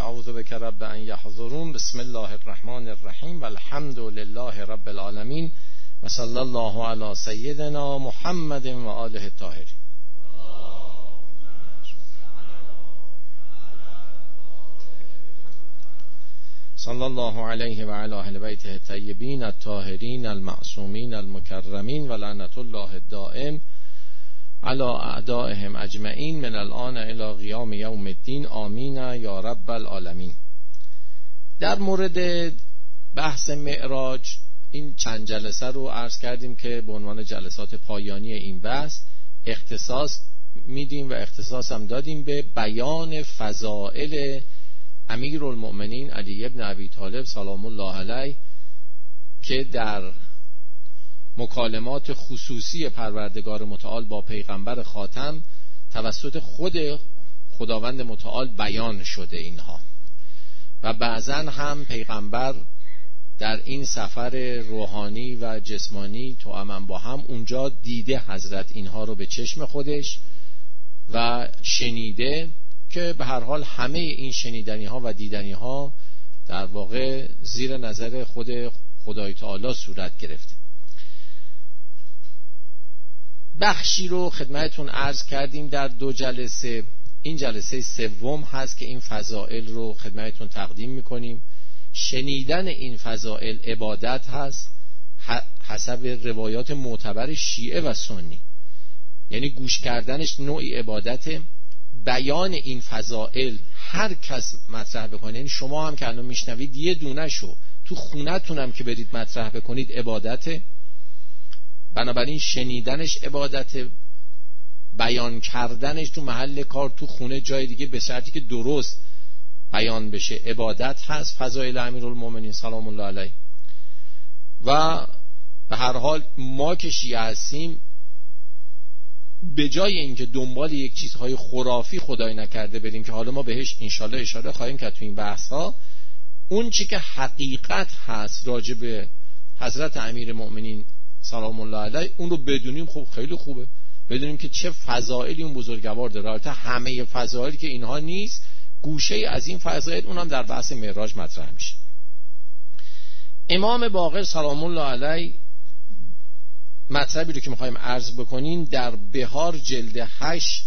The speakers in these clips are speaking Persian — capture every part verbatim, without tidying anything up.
اعوذ بک رب ان یحضرون. بسم الله الرحمن الرحیم و الحمد لله رب العالمین و صلی الله علی سیدنا محمد و آله الطاهرین. صلی الله علیه و علی اهل بیته الطیبین الطاهرین المعصومین المکرمین و لعنت الله الدائم علی اعدائهم اجمعین من الان الی قیام یوم الدین آمین یا رب العالمین. در مورد بحث معراج این چند جلسه رو عرض کردیم که به عنوان جلسات پایانی این بحث اختصاص میدیم و اختصاص هم دادیم به بیان فضائل امیرالمؤمنین علی ابن ابی طالب سلام الله علیه که در مکالمات خصوصی پروردگار متعال با پیغمبر خاتم توسط خود خداوند متعال بیان شده اینها و بعضا هم پیغمبر در این سفر روحانی و جسمانی توأمن با هم اونجا دیده حضرت اینها رو به چشم خودش و شنیده که به هر حال همه این شنیدنی ها و دیدنی ها در واقع زیر نظر خود خدای تعالی صورت گرفت. بخشی رو خدمتتون عرض کردیم در دو جلسه. این جلسه سوم هست که این فضائل رو خدمتتون تقدیم میکنیم. شنیدن این فضائل عبادت هست حسب روایات معتبر شیعه و سنی، یعنی گوش کردنش نوعی عبادته. بیان این فضائل هر کس مطرح بکنه، یعنی شما هم که الان میشنوید یه دونه شو تو خونتون هم که برید مطرح بکنید عبادته. بنابراین شنیدنش عبادته، بیان کردنش تو محل کار، تو خونه، جای دیگه به شرطی که درست بیان بشه عبادت هست. فضائل امیرالمؤمنین سلام الله علیه. و به هر حال ما که شیعه هستیم به جای اینکه دنبال یک چیزهای خرافی خدای نکرده بریم که حالا ما بهش انشالله اشاره خواهیم کرد تو این بحث ها، اون چی که حقیقت هست راجع به حضرت امیرالمؤمنین سلام الله علیه اون رو بدونیم. خب خیلی خوبه بدونیم که چه فضائلی اون بزرگوار داره. البته همه فضائلی که اینها نیست، گوشه از این فضائل اونم در بحث معراج مطرح میشه. امام باقر سلام الله علیه مطلبی رو که میخوایم عرض بکنیم در بهار جلد هشت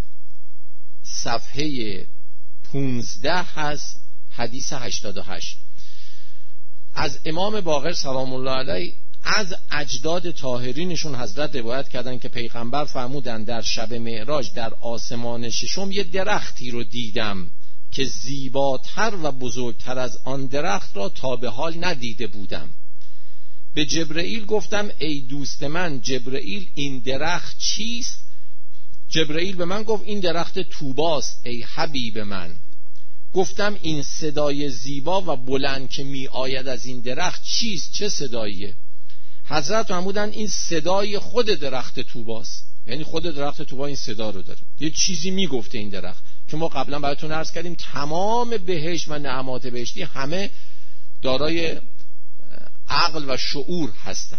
صفحه پونزده هست، حدیث هشتاد و هشت. از امام باقر سلام الله علیه از اجداد طاهرینشون حضرت روایت کردن که پیغمبر فرمودن در شب معراج در آسمان ششم یه درختی رو دیدم که زیباتر و بزرگتر از آن درخت را تا به حال ندیده بودم. به جبرئیل گفتم ای دوست من جبرئیل این درخت چیست؟ جبرئیل به من گفت این درخت طوباست ای حبیب من. گفتم این صدای زیبا و بلند که می آید از این درخت چیست؟ چه صداییه؟ حضرت فرمودن این صدای خود درخت طوباست، یعنی خود درخت طوبا این صدا رو داره، یه چیزی میگفته این درخت که ما قبلا براتون عرض کردیم تمام بهشت و نعمات بهشتی همه دارای عقل و شعور هستن.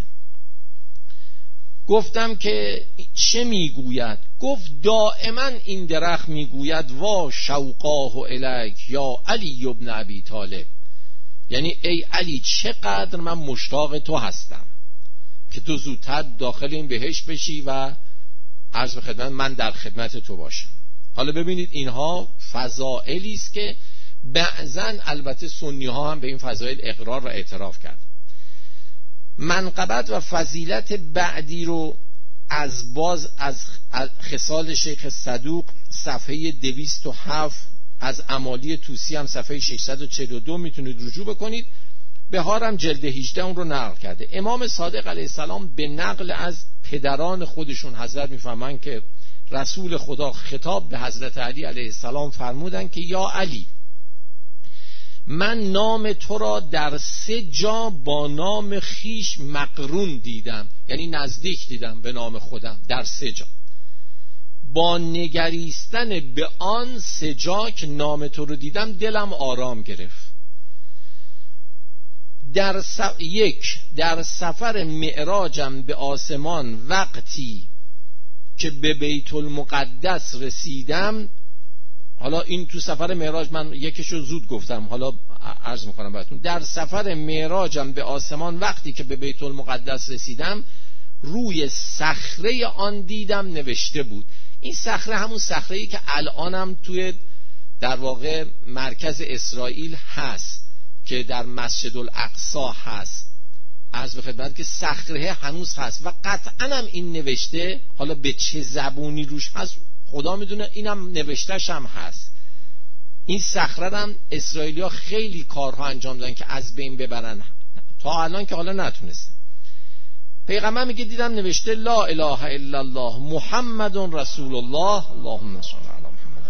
گفتم که چه میگوید؟ گفت دائما این درخت میگوید وا شوقاه الیک یا علی ابن ابی طالب، یعنی ای علی چقدر من مشتاق تو هستم که تو زودتر داخل این بهشت بشی و عرض به خدمت من در خدمت تو باشم. حالا ببینید اینها فضائلی است که بعضا البته سنی ها هم به این فضائل اقرار و اعتراف کرد. منقبت و فضیلت بعدی رو از باز از خصال شیخ صدوق صفحه دویست و هفت، از امالی توسی هم صفحه ششصد و چهل و دو میتونید رجوع بکنید. بهارم جلد هجده اون رو نقل کرده. امام صادق علیه السلام به نقل از پدران خودشون حضرت میفرمان که رسول خدا خطاب به حضرت علی علیه السلام فرمودن که یا علی من نام تو را در سه جا با نام خیش مقرون دیدم، یعنی نزدیک دیدم به نام خودم در سه جا. با نگریستن به آن سه جا که نام تو رو دیدم دلم آرام گرفت. در س... یک در سفر معراجم به آسمان وقتی که به بیت المقدس رسیدم حالا این تو سفر معراج من یکیشو زود گفتم، حالا عرض میکنم براتون. در سفر معراجم به آسمان وقتی که به بیت المقدس رسیدم، روی صخره آن دیدم نوشته بود. این صخره همون صخره‌ای که الانم توی در واقع مرکز اسرائیل هست که در مسجد الاقصی هست. عرض به خدمت که صخره هنوز هست و قطعاً هم این نوشته، حالا به چه زبونی روش هست خدا میدونه، اینم نوشتهش هم هست. این صخره هم اسرائیلی‌ها خیلی کارها انجام دادن که از بین ببرن، تا الان که حالا نتونستن. پیغمبر میگه دیدم نوشته لا اله الا الله محمد رسول الله اللهم صل علی محمد.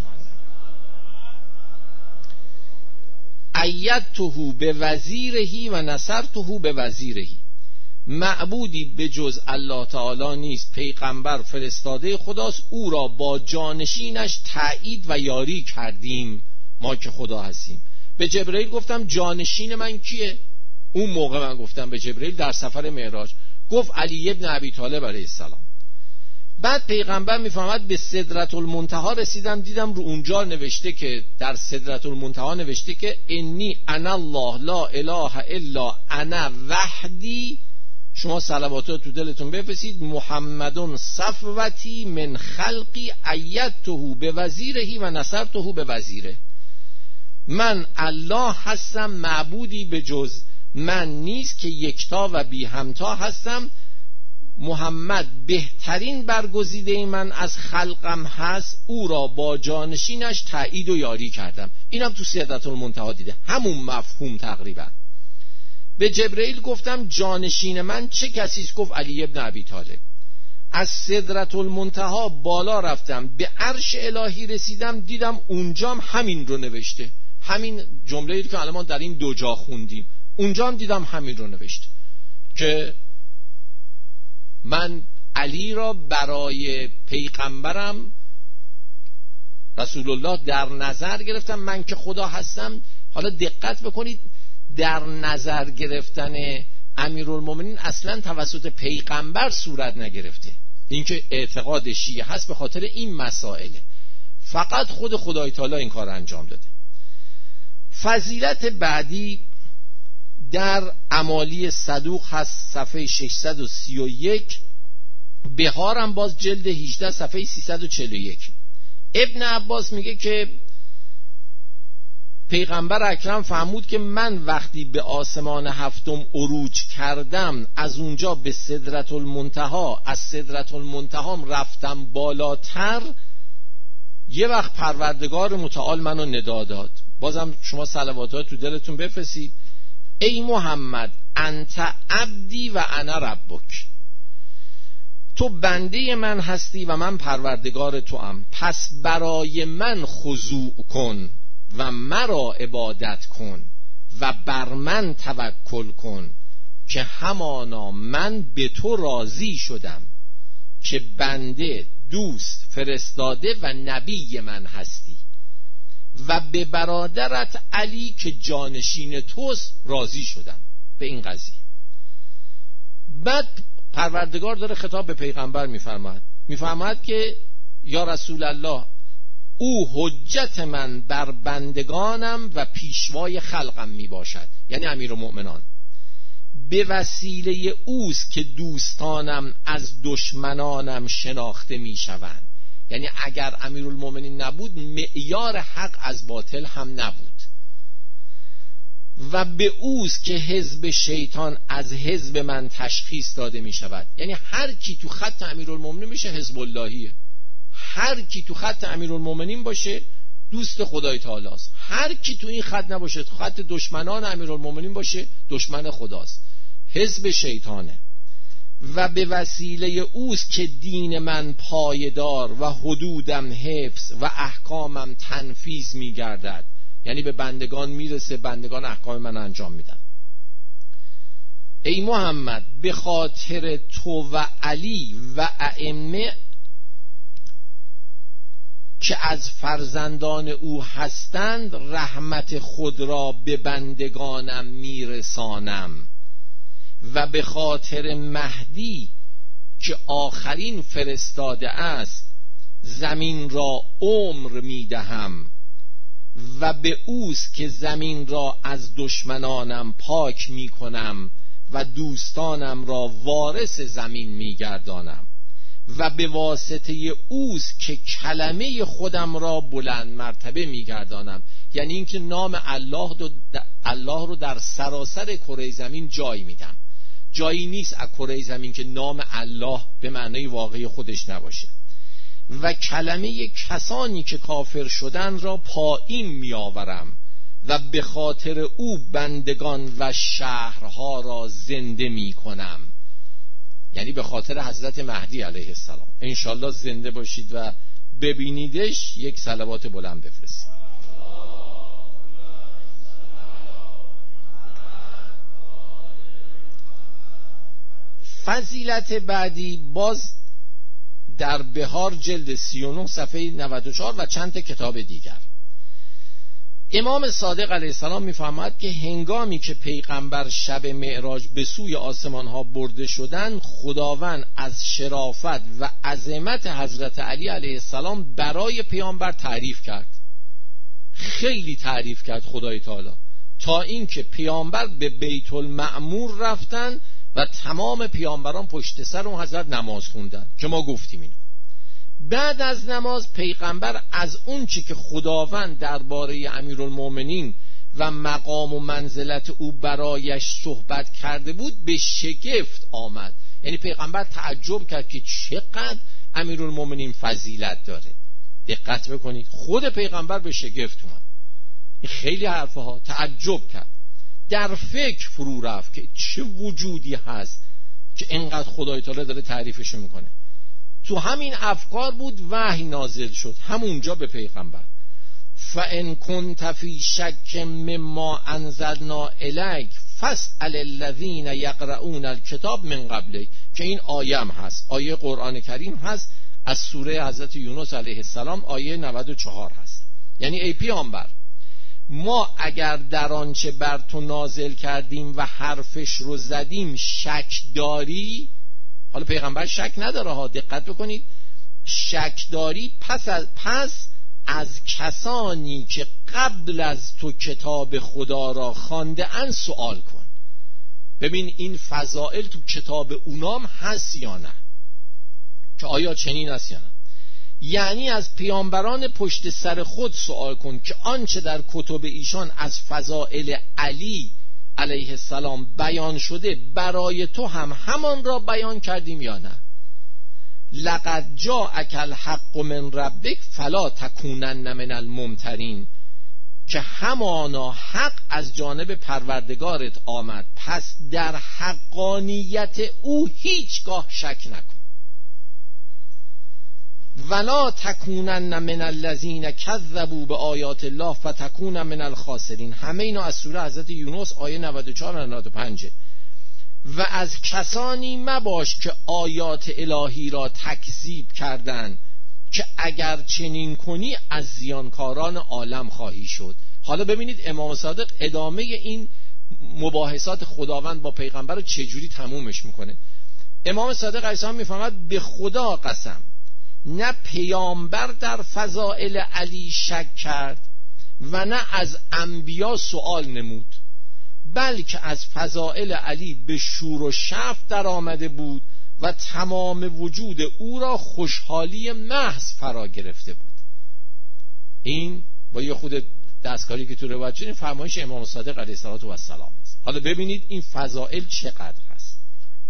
ایدته به وزیرهی و نصرته به وزیرهی. معبودی به جز الله تعالی نیست، پیغمبر فرستاده خداست، او را با جانشینش تایید و یاری کردیم، ما که خدا هستیم. به جبرئیل گفتم جانشین من کیه؟ اون موقع من گفتم به جبرئیل در سفر معراج، گفت علی ابن ابی طالب علیه السلام. بعد پیغمبر میفهمد به سدرة المنتهی رسیدم، دیدم رو اونجا نوشته که در سدرة المنتهی نوشته که انی انا الله لا اله الا انا وحدی. شما صلواتات تو دلتون بفرستید محمدون صفوتی من خلقی ایدته به وزیرهی و نصرته به وزیره. من الله هستم، معبودی به جز من نیست که یکتا و بی همتا هستم. محمد بهترین برگزیده من از خلقم هست، او را با جانشینش تایید و یاری کردم. اینم تو سدرة المنتهی دیده، همون مفهوم تقریبا. به جبرئیل گفتم جانشین من چه کسی است؟ گفت علی ابن ابی طالب. از سدرة المنتهی بالا رفتم به عرش الهی رسیدم، دیدم اونجام همین رو نوشته، همین جمله‌ای که الان ما در این دو جا خوندیم، اونجام دیدم همین رو نوشته که من علی را برای پیغمبرم رسول الله در نظر گرفتم، من که خدا هستم. حالا دقت بکنید، در نظر گرفتن امیرالمومنین اصلا توسط پیغمبر صورت نگرفته. این که اعتقاد شیعه هست به خاطر این مسائله، فقط خود خدای تعالی این کار انجام داده. فضیلت بعدی در اعمالی صدوق هست، صفحه ششصد و سی و یک، بهارم باز جلد هجده صفحه سیصد و چهل و یک. ابن عباس میگه که پیغمبر اکرم فرمود که من وقتی به آسمان هفتم عروج کردم، از اونجا به سدرة المنتهی، از سدرة المنتهی رفتم بالاتر، یه وقت پروردگار متعال منو ندا داد. بازم شما صلواتات تو دلتون بفرستید، ای محمد انت عبدی و انا ربک، تو بنده من هستی و من پروردگار تو ام، پس برای من خضوع کن و مرا عبادت کن و بر من توکل کن که همانا من به تو راضی شدم که بنده، دوست، فرستاده و نبی من هستی و به برادرت علی که جانشین توست راضی شدم به این قضیه. بعد پروردگار داره خطاب به پیغمبر میفرماد میفرماد که یا رسول الله، او حجت من بر بندگانم و پیشوای خلقم می باشد، یعنی امیرالمؤمنان. به وسیله اوست که دوستانم از دشمنانم شناخته می شوند. یعنی اگر امیرالمؤمنین نبود، معیار حق از باطل هم نبود. و به اوست که حزب شیطان از حزب من تشخیص داده می شود. یعنی هر کی تو خط امیرالمؤمنین میشه حزب اللهیه، هر کی تو خط امیرالمؤمنین باشه دوست خدای تعالی است، هر کی تو این خط نباشه، تو خط دشمنان امیرالمؤمنین باشه دشمن خداست، حزب شیطانه. و به وسیله اوست که دین من پایدار و حدودم حفظ و احکامم تنفیذ میگردد، یعنی به بندگان میرسه، بندگان احکام من انجام میدن. ای محمد به خاطر تو و علی و ائمه که از فرزندان او هستند، رحمت خود را به بندگانم میرسانم و به خاطر مهدی که آخرین فرستاده است، زمین را عمر میدهم و به اوست که زمین را از دشمنانم پاک می کنم و دوستانم را وارث زمین می گردانم و به واسطه اوست که کلمه خودم را بلند مرتبه می گردانم. یعنی اینکه نام الله رو الله رو در سراسر کره زمین جای میدم. جایی نیست از کره زمین که نام الله به معنای واقعی خودش نباشه. و کلمه کسانی که کافر شدن را پایین می آورم و به خاطر او بندگان و شهرها را زنده می کنم. یعنی به خاطر حضرت مهدی علیه السلام. انشالله زنده باشید و ببینیدش. یک صلوات بلند بفرستید. فضیلت بعدی باز در بهار جلد سی و نه صفحه نود و چهار و چند کتاب دیگر. امام صادق علیه السلام می‌فرماید که هنگامی که پیغمبر شب معراج به سوی آسمان ها برده شدند، خداوند از شرافت و عظمت حضرت علی علیه السلام برای پیامبر تعریف کرد. خیلی تعریف کرد خدای تعالی، تا اینکه پیامبر به بیت المعمور رفتن و تمام پیامبران پشت سر اون حضرت نماز خوندن که ما گفتیم اینو. بعد از نماز پیغمبر از اون چی که خداوند درباره امیرالمومنین و مقام و منزلت او برایش صحبت کرده بود به شگفت آمد. یعنی پیغمبر تعجب کرد که چقدر امیرالمومنین فضیلت داره. دقت بکنید، خود پیغمبر به شگفت اومد. این خیلی حرفه ها تعجب کرد، در فکر فرو رفت که چه وجودی هست که اینقدر خدای تعالی داره تعریفشو میکنه. تو همین افکار بود وحی نازل شد همونجا به پیغمبر. فَإِن كُنتَ فِي شَكٍّ مِّمَّا أَنزَلْنَا إِلَيْكَ فَاسْأَلِ الَّذِينَ يَقْرَؤُونَ الْكِتَابَ مِن قَبْلِكَ، که این آیه هست، آیه قرآن کریم هست از سوره حضرت یونس علیه السلام، آیه نود و چهار هست. یعنی ای پیامبر، ما اگر در آنچه بر تو نازل کردیم و حرفش رو زدیم شک داری، حالا پیغمبر شک نداره ها، دقت بکنید، شک داری پس از پس از کسانی که قبل از تو کتاب خدا را خوانده اند سوال کن. ببین این فضائل تو کتاب اونام هست یا نه، که آیا چنین است یا نه. یعنی از پیامبران پشت سر خود سوال کن که آنچه در کتب ایشان از فضائل علی علیه السلام بیان شده برای تو هم همان را بیان کردیم یا نه. لقد جاءک الحق من ربک فلا تکونن من الممترین، که همانا حق از جانب پروردگارت آمد، پس در حقانیت او هیچگاه شک نکن. ولا تکونن من الذین کذبوا بآیات الله فتکون من الخاسرین. همه اینا از سوره حضرت یونس آیه نود و چهار و نود و پنج. و از کسانی مباش که آیات الهی را تکذیب کردند، که اگر چنین کنی از زیانکاران عالم خواهی شد. حالا ببینید امام صادق ادامه این مباحثات خداوند با پیغمبر رو چجوری تمومش میکنه. امام صادق علیه السلام میفرماید به خدا قسم، نه پیامبر در فضائل علی شک کرد و نه از انبیا سوال نمود، بلکه از فضائل علی به شور و شفت در آمده بود و تمام وجود او را خوشحالی محض فرا گرفته بود. این با یه خود دستکاری که تو روایت شده فرمایش امام صادق علیه السلام است. حالا ببینید این فضائل چقدر هست.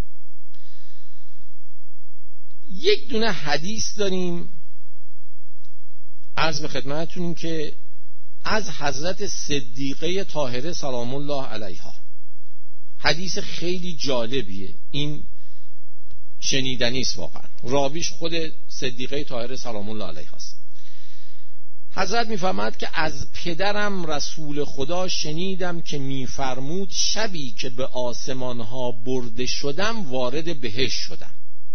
یک دونه حدیث داریم عرض به خدمتتون که از حضرت صدیقه طاهره سلام الله علیها. حدیث خیلی جالبیه، این شنیدنی است واقعا. راویش خود صدیقه طاهره سلام الله علیها است. حضرت میفرماد که از پدرم رسول خدا شنیدم که میفرمود شبی که به آسمان ها برده شدم وارد بهشت شدم.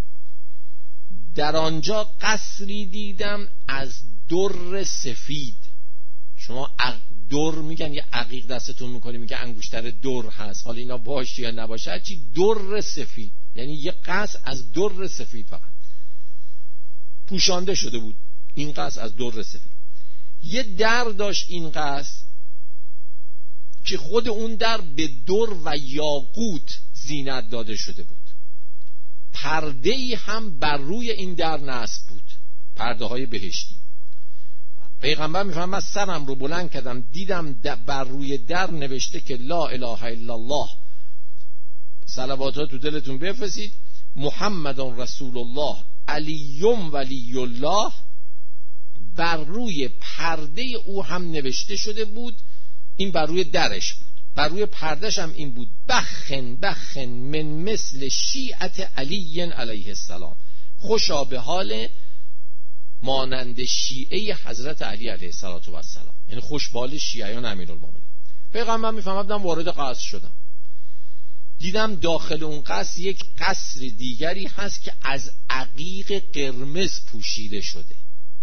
در آنجا قصری دیدم از در سفید. شما در میگن یه عقیق دستتون میکنی میگه انگشتر در هست، حالا اینا باشه یا نباشه، هرچی در سفید، یعنی یه قصر از در سفید فقط پوشانده شده بود. این قصر از در سفید یه در داشت این قصر که خود اون در به در و یاقوت زینت داده شده بود. پرده‌ای هم بر روی این در نصب بود، پرده های بهشتی. پیغمبر میفرماید من سرم رو بلند کردم دیدم بر روی در نوشته که لا اله الا الله، صلواتات تو دلتون بفرستید، محمد رسول الله علیوم ولی الله. بر روی پرده او هم نوشته شده بود، این بر روی درش بود، بر روی پردهش هم این بود، بخن بخن من مثل شیعت علی علیه السلام، خوشا به حال مانند شیعه حضرت علی علیه السلام، یعنی خوشبال شیعیان امیرالمومنین. پیغمبر میفهمدم وارد قصر شدم، دیدم داخل اون قصر یک قصر دیگری هست که از عقیق قرمز پوشیده شده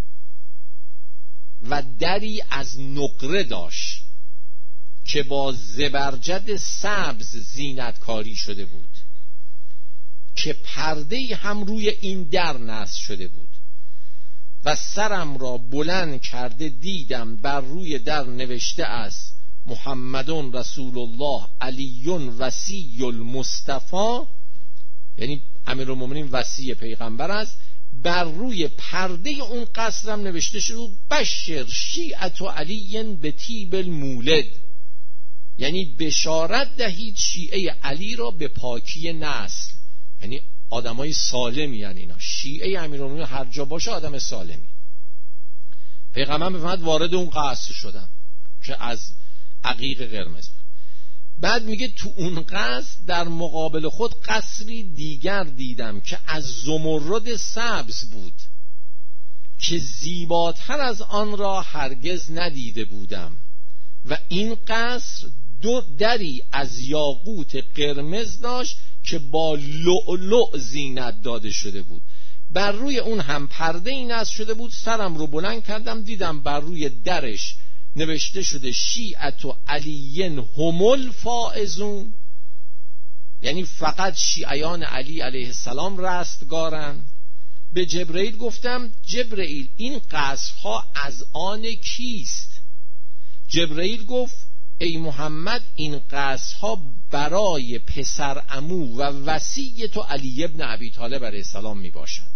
و دری از نقره داشت که با زبرجد سبز زینتکاری شده بود، که پرده هم روی این در نصب شده بود. و سرم را بلند کرده دیدم بر روی در نوشته است محمدون رسول الله علیون وصی المصطفی، یعنی امیرالمومنین وصی پیغمبر است. بر روی پرده اون قصرم نوشته شد بشر شیعت علی به طیب المولد، یعنی بشارت دهید شیعه علی را به پاکی نسل، یعنی آدمای سالمی، یعنی اینا شیعه امیرالمومنین هر جا باشه آدم سالمی. پیغمبر میفرماد وارد اون قصر شدم که از عقیق قرمز بود. بعد میگه تو اون قصر در مقابل خود قصری دیگر دیدم که از زمرد سبز بود که زیباتر از آن را هرگز ندیده بودم، و این قصر دو دری از یاقوت قرمز داشت که با لؤلؤ زینت داده شده بود. بر روی اون هم پرده ای نصب شده بود. سرم رو بلند کردم دیدم بر روی درش نوشته شده شیعت و علیین هم الفائزون، یعنی فقط شیعیان علی علیه السلام رستگارن. به جبرئیل گفتم جبرئیل این قصرها از آن کیست؟ جبرئیل گفت ای محمد این قصرها برای پسر عمو و وصی تو علی ابن ابی طالب علیه السلام می باشد.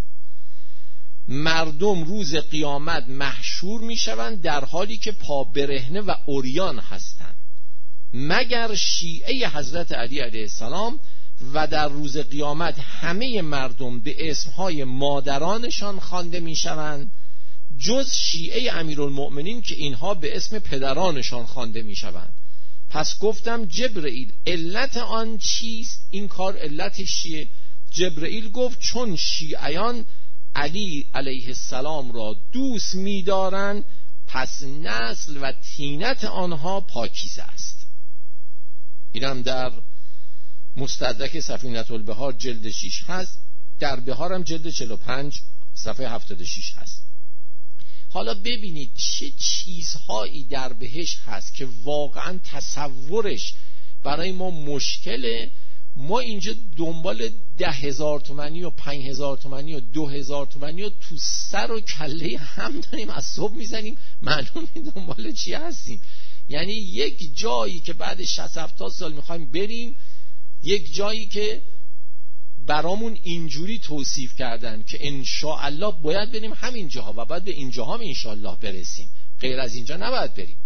مردم روز قیامت محشور می شوند در حالی که پا برهنه و عریان هستند، مگر شیعه حضرت علی علیه السلام، و در روز قیامت همه مردم به اسمهای مادرانشان خوانده می شوند جز شیعه امیرالمؤمنین که اینها به اسم پدرانشان خوانده می شوند. پس گفتم جبرئیل علت آن چیست؟ این کار علتش چیه؟ جبرئیل گفت چون شیعیان علی علیه السلام را دوست می دارند پس نسل و طینت آنها پاکیزه است. اینم در مستدرک سفینة البحار جلد شش هست، در بحار هم جلد چهل و پنج صفحه هفتاد و شش هست. حالا ببینید چه چیزهایی در بهشت هست که واقعا تصورش برای ما مشکله. ما اینجا دنبال ده هزار تومنی و پنج هزار تومنی و دو هزار تومنی و تو سر و کله هم داریم از صبح میزنیم، معلوم این دنبال چی هستیم. یعنی یک جایی که بعد شصت هفتاد سال میخوایم بریم، یک جایی که برامون اینجوری توصیف کردن که انشاءالله باید بریم همین جاها و باید به این جاها هم انشاءالله برسیم، غیر از اینجا نباید بریم.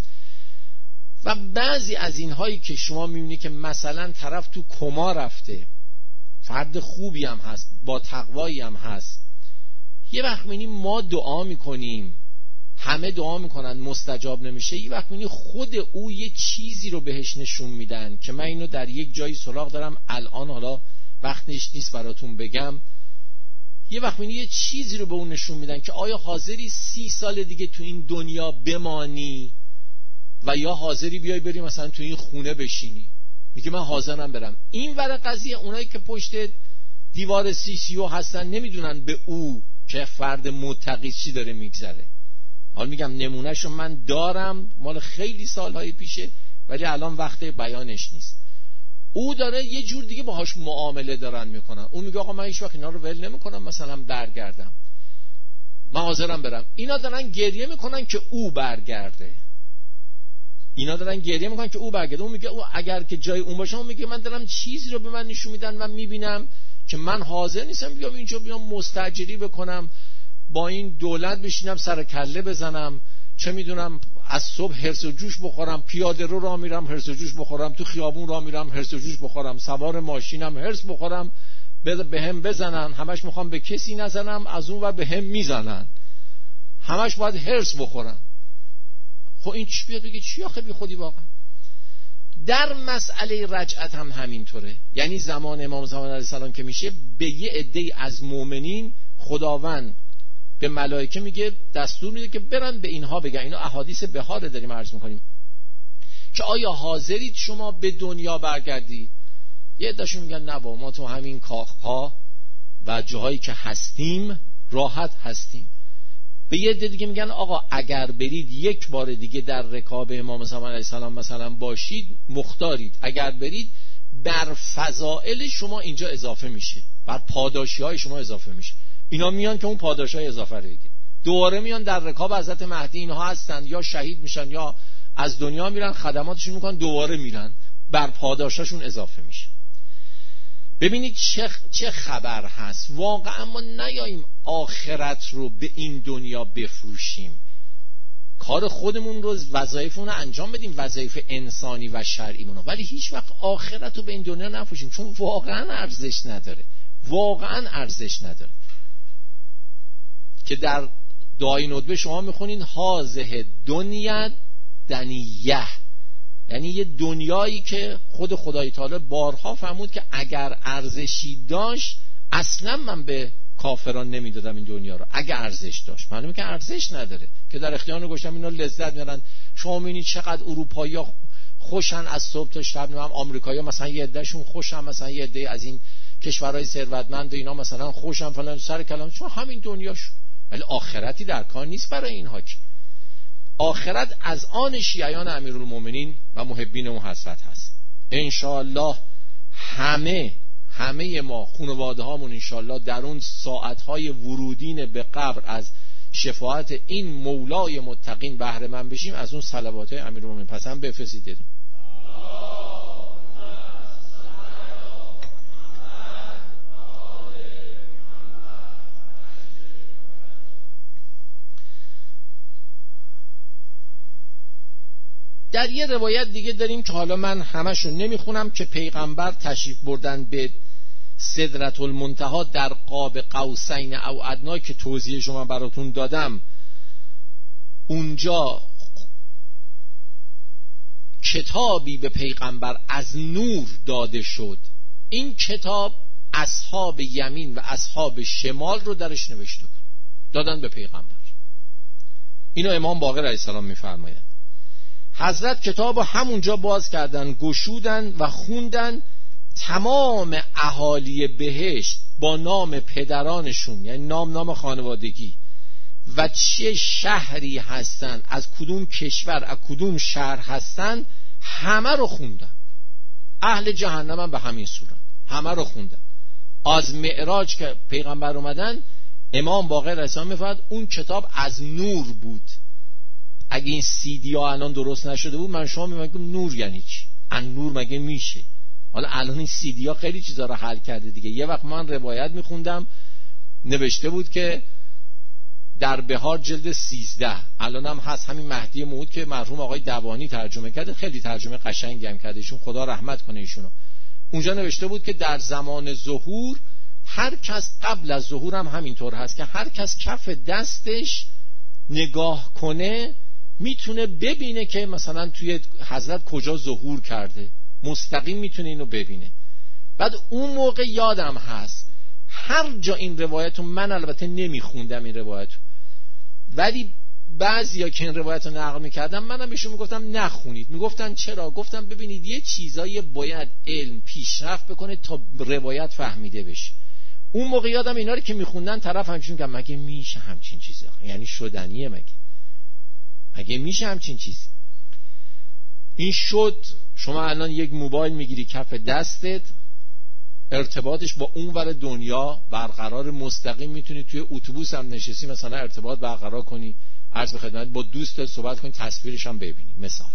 و بعضی از اینهایی که شما میبینی که مثلا طرف تو کما رفته، فرد خوبی هم هست، با تقوایی هم هست، یه وقت میبینیم ما دعا میکنیم، همه دعا میکنن مستجاب نمیشه، یه وقت میبینی خود او یه چیزی رو بهش نشون میدن که من اینو در یک جایی سراغ دارم، الان حالا وقتش نیست براتون بگم. یه وقت میبینی یه چیزی رو به اون نشون میدن که آیا حاضری سی سال دیگه تو این دنیا بمانی و یا حاضری بیای بری مثلا تو این خونه بشینی. میگه من حاضرم برم. این ور قضیه اونایی که پشت دیوار سی سی او هستن نمیدونن به او که فرد متقی چی داره میگذره. حالا میگم نمونهشو من دارم مال خیلی سالهای پیشه، ولی الان وقت بیانش نیست. او داره یه جور دیگه باهاش معامله دارن میکنن. اون میگه آقا من هیچ وقت اینا رو ول نمیکنم مثلا برگردم. من حاضرم برم. اینا دارن گریه میکنن که او برگرده. اینا دارن گریه میکنن که او برگرده. اون میگه او اگر که جای اون باشه، اون میگه من دارم چیزی رو به من نشون میدن، من میبینم که من حاضر نیستم بیام اینجا بیام مستاجری بکنم، با این دولت بشینم سر کله بزنم، چه میدونم از صبح هرس و جوش بخورم، پیاده رو راه میرم هرس و جوش بخورم، تو خیابون راه میرم هرس و جوش بخورم، سوار ماشینم هرس بخورم، به هم بزنن، همش میخوام به کسی نزنم، از اون ور به هم میزنن، همش باید هرس بخورم. خب این چی بیاد بگه چی آخه بی خودی واقعا؟ در مسئله رجعت هم همینطوره. یعنی زمان امام زمان علیه السلام که میشه، به یه عده از مؤمنین خداوند به ملائکه میگه، دستور میده که برن به اینها بگن. اینا احادیث بهار داریم عرض میکنیم که آیا حاضرید شما به دنیا برگردید؟ یه عده‌شون میگن نه با ما تو همین کاخها و جاهایی که هستیم راحت هستیم. به یه عده دیگه میگن آقا اگر برید یک بار دیگه در رکاب امام زمان علیه السلام مثلا باشید مختارید، اگر برید بر فضائل شما اینجا اضافه میشه، بر پاداشی های شما اضافه میشه. اینا میان که اون پاداش های اضافه رو بگیرن، دوباره میان در رکاب حضرت مهدی اینها هستن، یا شهید میشن یا از دنیا میرن، خدماتشون میکنن، دوباره میرن، بر پاداشاشون اضافه میشه. ببینید چه چه خبر هست. واقعا ما نیاییم آخرت رو به این دنیا بفروشیم، کار خودمون رو، وظایفمون رو انجام بدیم، وظایف انسانی و شرعیمون رو، ولی هیچ وقت آخرت رو به این دنیا نفروشیم، چون واقعا ارزش نداره، واقعا ارزش نداره. که در دعای ندبه شما میخونین هازه دنیا دنیه، یعنی یه دنیایی که خود خدای تعالی بارها فرمود که اگر ارزشی داشت اصلا من به کافران نمیدادم این دنیا رو. اگر ارزش داشت، معلومه که ارزش نداره که در اختیار گذاشتم اینا لذت میارن. شما میبینید چقدر اروپایی‌ها خوشن از صبح تا شب، هم آمریکایی‌ها مثلا یه عدهشون خوشن، مثلا یه عده از این کشورهای ثروتمند و اینا مثلا خوشن فلان سر کلام، چون همین دنیاش، ولی آخرتی در کار نیست برای اینها. که آخرت از آن شیعیان امیرالمومنین و محبین اون حضرت هست. انشاءالله همه همه ما خانواده هامون انشاءالله در اون ساعتهای ورودین به قبر از شفاعت این مولای متقین بهره مند بشیم. از اون صلوات های امیرالمومنین پس هم بفرستید. در یه روایت دیگه داریم که حالا من همشون نمیخونم، که پیغمبر تشریف بردن به سدرة المنتهی در قاب قوسین او ادنا که توضیح شما براتون دادم. اونجا کتابی به پیغمبر از نور داده شد. این کتاب اصحاب یمین و اصحاب شمال رو درش نوشته بود، دادن به پیغمبر. اینو امام باقر علیه السلام میفرماید. حضرت کتاب رو همونجا باز کردن، گشودن و خوندن. تمام اهالی بهشت با نام پدرانشون، یعنی نام نام خانوادگی و چه شهری هستن، از کدوم کشور، از کدوم شهر هستن، همه رو خوندن. اهل جهنم هم به همین صورت همه رو خوندن. از معراج که پیغمبر اومدن، امام باقر علیه السلام میفرماد اون کتاب از نور بود. اگه این سی دی ها الان درست نشده بود، من شما میگم نور یعنی چی؟ ان نور مگه میشه؟ حالا الان این سی دی ها خیلی چیزا رو حل کرده دیگه. یه وقت من روایت میخوندم نوشته بود که در بهار جلد سیزده، الان هم هست، همین مهدی موعود که مرحوم آقای دوانی ترجمه کرده، خیلی ترجمه قشنگی هم کرده ایشون، خدا رحمت کنه ایشونو. اونجا نوشته بود که در زمان ظهور هر کس، قبل از ظهور هم همینطور هست، که هر کس کف دستش نگاه کنه میتونه ببینه که مثلا توی حضرت کجا ظهور کرده، مستقیم میتونه اینو ببینه. بعد اون موقع یادم هست هر جا این روایتو، من البته نمیخوندم این روایتو، ولی بعضیا که این روایتو نقل میکردم منم بهشون میگفتم نخونید. میگفتن چرا؟ گفتم ببینید یه چیزایی باید علم پیشرفت بکنه تا روایت فهمیده بشه. اون موقع یادم اینا رو که میخوندن طرف همچین که مگه میشه همچین چیزی، یعنی شدنیه مگه مگه میشه همچین چیزی؟ این شد. شما الان یک موبایل میگیری کف دستت، ارتباطش با اون ور دنیا برقرار، مستقیم میتونی توی اتوبوس هم نشستی مثلا ارتباط برقرار کنی، عرض به خدمت با دوستت صحبت کنی، تصویرش هم ببینی. مثال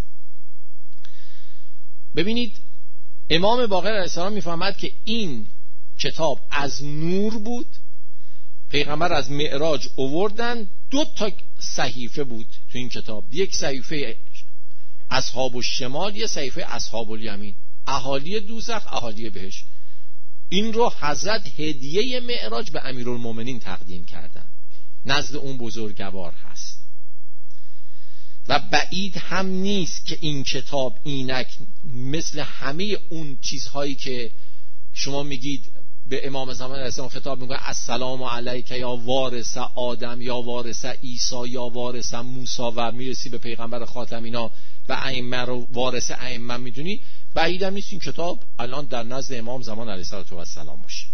ببینید امام باقر علیه السلام میفهمد که این کتاب از نور بود، پیغمبر از معراج آوردن، دو تا صحیفه بود تو این کتاب، یک صحیفه اصحاب الشمال، یک صحیفه اصحاب الیمین، اهالی دوزخ اهالی بهشت. این رو حضرت هدیه معراج به امیرالمومنین تقدیم کردن، نزد اون بزرگوار هست و بعید هم نیست که این کتاب اینک مثل همه اون چیزهایی که شما میگید به امام زمان علیه السلام خطاب میکنه السلام علیک یا وارث آدم یا وارث عیسی یا وارث موسی و میرسی به پیغمبر خاتم اینا و ائمه رو وارث ائمه میدونی، بعید هم نیست این کتاب الان در نزد امام زمان علیه السلام باشه.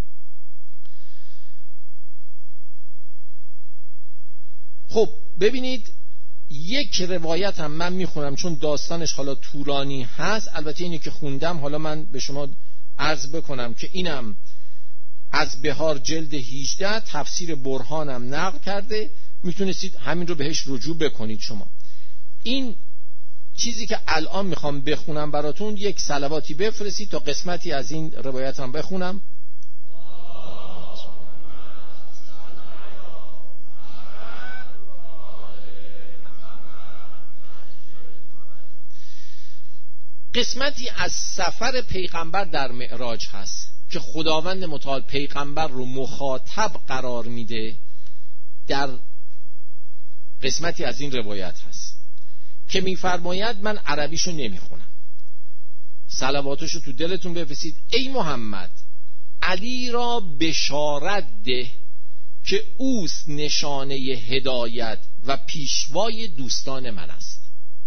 خب ببینید یک روایت هم من میخونم چون داستانش حالا طولانی هست، البته اینی که خوندم حالا من به شما عرض بکنم که اینم از بهار جلد هجده تفسیر برهانم نقل کرده، میتونستید همین رو بهش رجوع بکنید. شما این چیزی که الان میخوام بخونم براتون یک صلواتی بفرستید تا قسمتی از این روایت هم بخونم. قسمتی از سفر پیغمبر در معراج هست که خداوند متعال پیغمبر رو مخاطب قرار میده. در قسمتی از این روایت هست که میفرماید، من عربیشو نمیخونم، صلواتشو تو دلتون بفرستید. ای محمد، علی را بشارت ده که اوست نشانه هدایت و پیشوای دوستان من است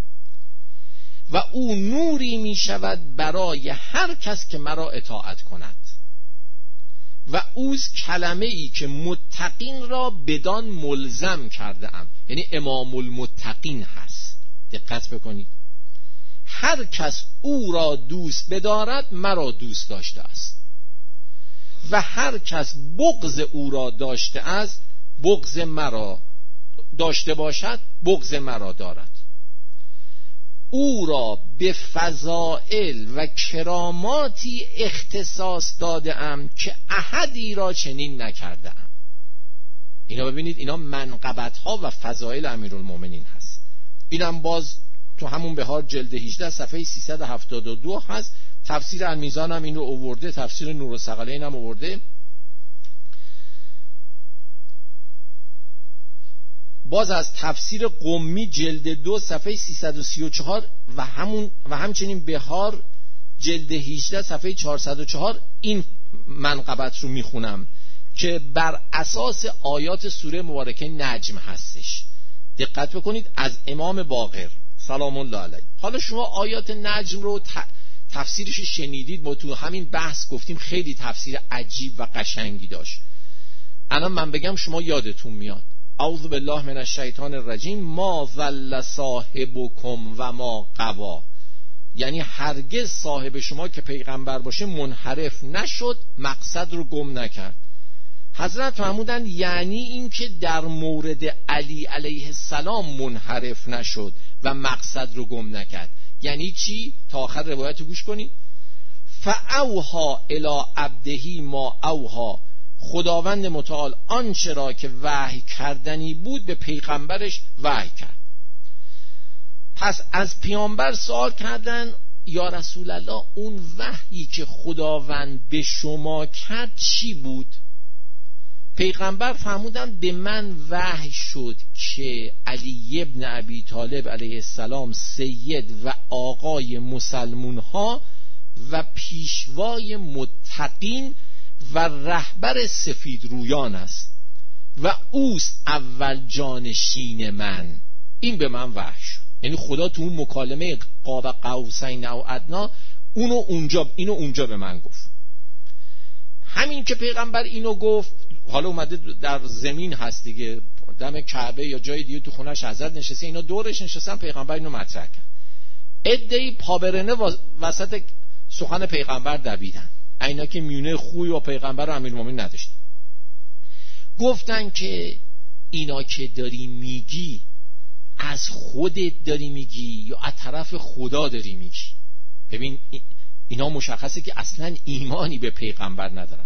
و او نوری می شود برای هر کس که مرا اطاعت کند و اوست کلمه ای که متقین را بدان ملزم کرده ام، یعنی امام المتقین هست. دقت بکنید، هر کس او را دوست بدارد مرا دوست داشته است و هر کس بغض او را داشته است بغض مرا داشته باشد بغض مرا دارد. او را به فضائل و کراماتی اختصاص داده ام که احدی را چنین نکرده ام. اینا ببینید، اینا منقبت ها و فضائل امیرالمومنین هست. اینم باز تو همون بهار جلد هجده صفحه سیصد و هفتاد و دو هست. تفسیر المیزان هم این رو آورده، تفسیر نور الثقلین هم آورده. باز از تفسیر قمی جلد دو صفحه سیصد و سی و چهار و همون و همچنین بهار جلد هجده صفحه چهارصد و چهار این منقبت رو میخونم که بر اساس آیات سوره مبارکه نجم هستش. دقت بکنید، از امام باقر سلام الله علیه. حالا شما آیات نجم رو ت... تفسیرش شنیدید، ما تو همین بحث گفتیم خیلی تفسیر عجیب و قشنگی داشت. الان من بگم شما یادتون میاد. اعوذ بالله من الشیطان الرجیم، ما ضل صاحبکم و ما غوا، یعنی هرگز صاحب شما که پیغمبر باشه منحرف نشد، مقصد رو گم نکرد. حضرت فرمودن یعنی این که در مورد علی علیه السلام منحرف نشد و مقصد رو گم نکرد. یعنی چی؟ تا آخر روایت گوش کنید. فاوها الی عبده ما اوها، خداوند متعال آنچه را که وحی کردنی بود به پیغمبرش وحی کرد. پس از پیامبر سوال کردن یا رسول الله، اون وحیی که خداوند به شما کرد چی بود؟ پیغمبر فرمودن به من وحی شد که علی ابن ابی طالب علیه السلام سید و آقای مسلمون ها و پیشوای متقین و رهبر سفید رویان است و اوست اول جانشین من. این به من وحی شد. یعنی خدا تو اون مکالمه قاب قوسین او ادنا اونو اونجا اینو اونجا به من گفت. همین که پیغمبر اینو گفت، حالا اومده در زمین هست دیگه، دم کعبه یا جای دیگه تو خونش حضرت نشسته، اینا دورش نشستن، پیغمبر اینو مطرح کرد. عده‌ای پابرنه وسط سخن پیغمبر دویدن. اینا که میونه خوبی با پیغمبر و امیرالمومنین نداشت. گفتن که اینا که داری میگی از خودت داری میگی یا از طرف خدا داری میگی؟ ببین اینا مشخصه که اصلا ایمانی به پیغمبر ندارن.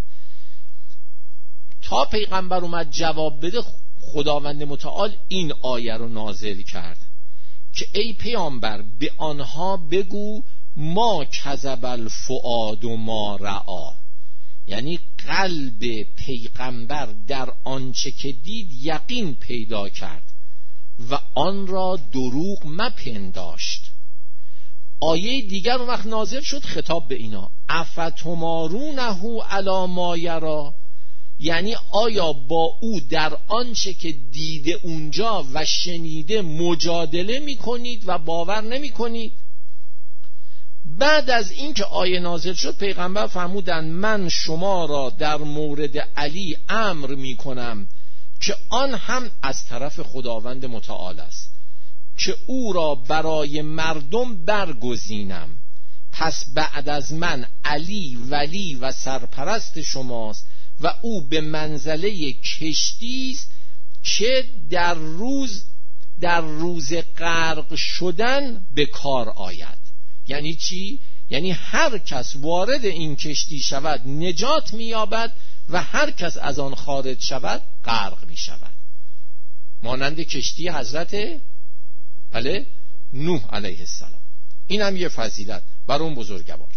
تا پیغمبر اومد جواب بده، خداوند متعال این آیه رو نازل کرد که ای پیامبر به آنها بگو ما کذب الفؤاد و ما رعا، یعنی قلب پیغمبر در آنچه که دید یقین پیدا کرد و آن را دروغ مپنداشت. آیه دیگر اون وقت نازل شد خطاب به اینا، افتمارونه علی ما یرا، یعنی آیا با او در آنچه که دیده اونجا و شنیده مجادله میکنید و باور نمیکنید؟ بعد از این که آیه نازل شد پیغمبر فرمودند من شما را در مورد علی امر میکنم که آن هم از طرف خداوند متعال است که او را برای مردم برگزینم، پس بعد از من علی ولی و سرپرست شماست و او به منزله کشتی است که در روز در روز غرق شدن به کار آید. یعنی چی؟ یعنی هر کس وارد این کشتی شود نجات می‌یابد و هر کس از آن خارج شود غرق می‌شود، مانند کشتی حضرت بله نوح علیه السلام. این هم یه فضیلت بر اون بزرگوار.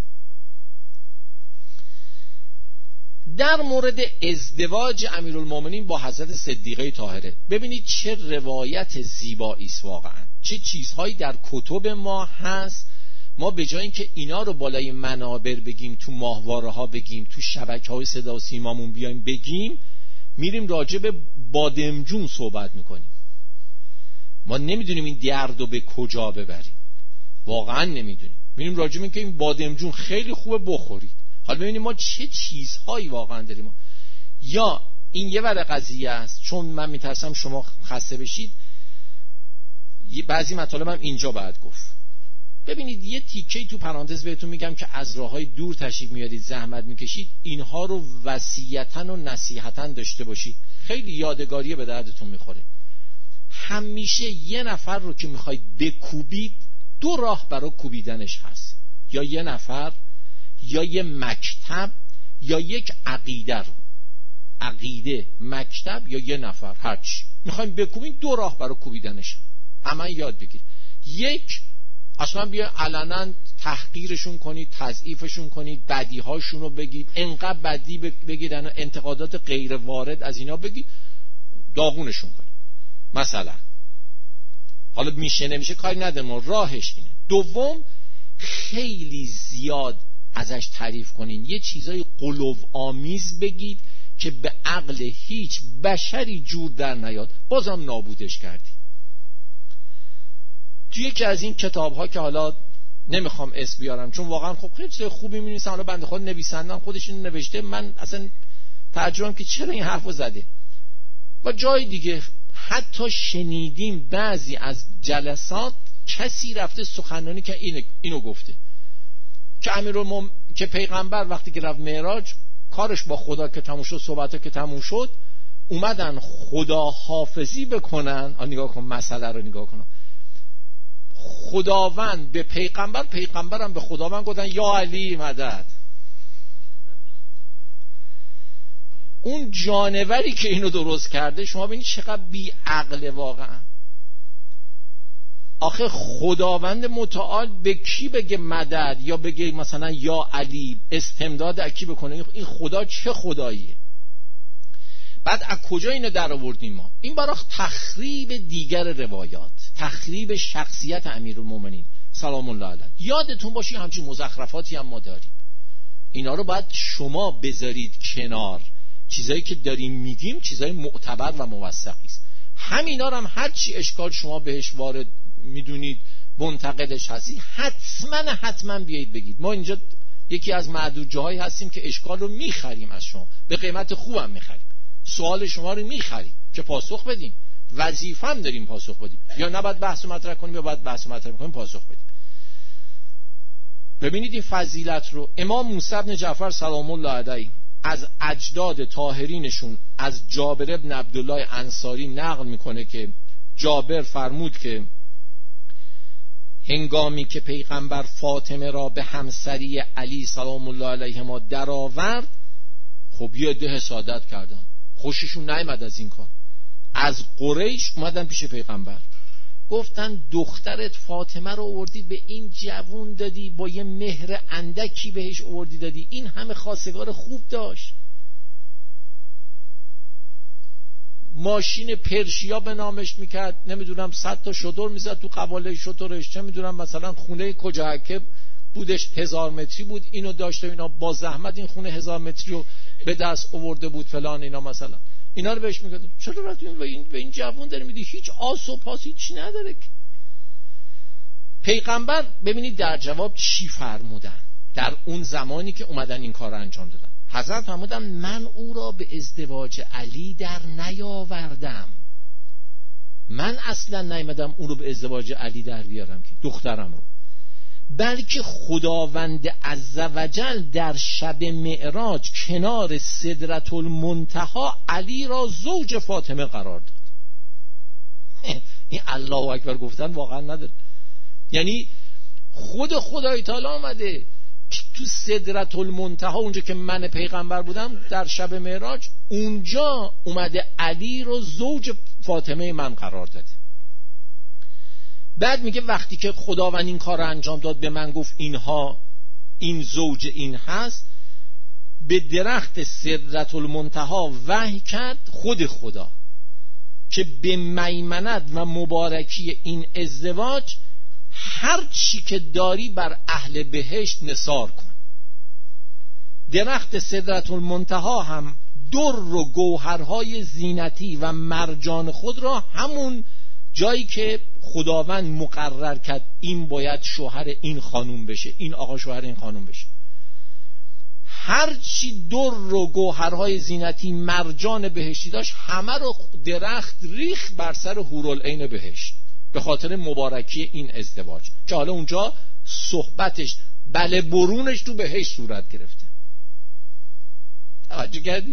در مورد ازدواج امیرالمومنین با حضرت صدیقه طاهره ببینید چه روایت زیبایی است، واقعا چه چیزهایی در کتب ما هست. ما به جای اینکه اینا رو بالای منابر بگیم، تو ماهواره ها بگیم، تو شبکه های صدا و سیمامون بیایم بگیم، میریم راجع به بادمجون صحبت میکنیم. ما نمیدونیم این درد رو به کجا ببریم، واقعا نمیدونیم. میریم راجع به اینکه این بادمجون خیلی خوبه بخورید. حالا ببینیم ما چه چیزهایی واقعا داریم. یا این یه ور قضیه است، چون من میترسم شما خسته بشید، بعضی مطالب هم اینجا باید گفت. ببینید یه تیکه‌ای تو پرانتز بهتون میگم که از راههای دور تشریف میارید، زحمت میکشید، اینها رو وصیتاً و نصیحتاً داشته باشید، خیلی یادگاریه، به دردتون میخوره. همیشه یه نفر رو که میخواید بکوبید، دو راه برای کوبیدنش هست، یا یه نفر، یا یه مکتب، یا یک عقیده رو. عقیده، مکتب یا یه نفر، هرچی میخوایم بکوبید، دو راه برای کوبیدنش هست. اما یاد بگیر، یک اصلا بیا علنا تحقیرشون کنید، تضعیفشون کنید، بدیهاشون رو بگید، انقدر بدی بگید، انتقادات غیر وارد از اینا بگید، داغونشون کنید. مثلا حالا میشه نمیشه کاری نداریم، راهش اینه. دوم، خیلی زیاد ازش تعریف کنین، یه چیزای قلوب آمیز بگید که به عقل هیچ بشری جور در نیاد، بازم نابودش کردی. توی یکی از این کتاب ها که حالا نمیخوام اسم بیارم چون واقعا خب خیلی چیز خوبی می‌نویسن، حالا بنده خود نویسندم خودشون نوشته، من اصلا تعجبم که چرا این حرفو زده. و جای دیگه حتی شنیدیم بعضی از جلسات کسی رفته سخنرانی که این اینو گفته که امیرالمومنین که پیغمبر وقتی که رفت معراج کارش با خدا که تموم شد، صحبت‌ها که تموم شد، اومدن خدا حافظی بکنن. آ نگاه کن، مسئله رو نگاه کن. خداوند به پیغمبر، پیغمبرم به خداوند گفتن یا علی مدد. اون جانوری که اینو درست کرده، شما ببینید چقدر بی عقله واقعا. آخه خداوند متعال به کی بگه مدد یا بگه مثلا یا علی، استمداد اکی بکنه؟ این خدا چه خداییه؟ بعد از کجا اینو در آوردیم ما؟ این برای تخریب دیگر روایات، تخریب شخصیت امیرالمومنین سلام الله علیه. یادتون باشه همچین مزخرفاتی هم ما داریم، اینا رو باید شما بذارید کنار. چیزایی که داریم میگیم چیزای معتبر و موثقی است. همینا رو هم هر چی اشکال شما بهش وارد میدونید، منتقدش هستی، حتما حتما بیایید بگید. ما اینجا یکی از معدود جاهایی هستیم که اشکال رو میخریم از شما، به قیمت خوبم میخریم، سوال شما رو میخریم که پاسخ بدیم. وظیفه هم داریم پاسخ بدیم، یا نباید بحث و مطرح کنیم یا باید بحث و مطرح کنیم پاسخ بدیم. ببینید این فضیلت رو امام موسی بن جعفر سلام الله علیه از اجداد طاهرینشون از جابر ابن عبدالله انصاری نقل میکنه که جابر فرمود که هنگامی که پیغمبر فاطمه را به همسری علی سلام الله علیهما درآورد، خب یه عده حسادت کردن، خوششون نیامد از این کار. از قریش اومدن پیش پیغمبر گفتن دخترت فاطمه رو آوردی به این جوون دادی، با یه مهر اندکی بهش آوردی دادی، این همه خواستگار خوب داشت، ماشین پرشیا به نامش میکرد، نمیدونم صد تا شتر میزد تو قباله شترش، چه میدونم مثلا خونه کجاکب بودش هزار متری بود، اینو داشته، اینا با زحمت این خونه هزار متری رو به دست آورده بود فلان، اینا مثلا اینا رو بهش میگه چرا رفتیم به این به این جوون داری میدی، هیچ آس و پاس هیچ نداره. پیغمبر ببینید در جواب چی فرمودن در اون زمانی که اومدن این کار رو انجام دادن. حضرت فرمودن من او را به ازدواج علی در نیاوردم، من اصلا نیامدم اون رو به ازدواج علی در بیارم که دخترم رو، بلکه خداوند عزوجل در شب معراج کنار سدرة المنتهی علی را زوج فاطمه قرار داد. این الله اکبر گفتن واقعا نداره، یعنی خود خدای تعالی آمده تو سدرة المنتهی، اونجا که من پیغمبر بودم در شب معراج، اونجا اومده علی رو زوج فاطمه من قرار داده. بعد میگه وقتی که خداوند این کار رو انجام داد، به من گفت اینها این زوج این هست، به درخت سدرة المنتهی وحی کرد خود خدا که به میمنت و مبارکی این ازدواج هر چی که داری بر اهل بهشت نثار کن. درخت سدرة المنتهی هم در و گوهرهای زینتی و مرجان خود را همون جایی که خداوند مقرر کرد این باید شوهر این خانوم بشه، این آقا شوهر این خانوم بشه، هرچی در و گوهرهای زینتی مرجان بهشتی داشت همه رو درخت ریخ بر سر حورالعین بهشت به خاطر مبارکی این ازدواج که حالا اونجا صحبتش بله برونش تو بهشت صورت گرفته. توجه کردی؟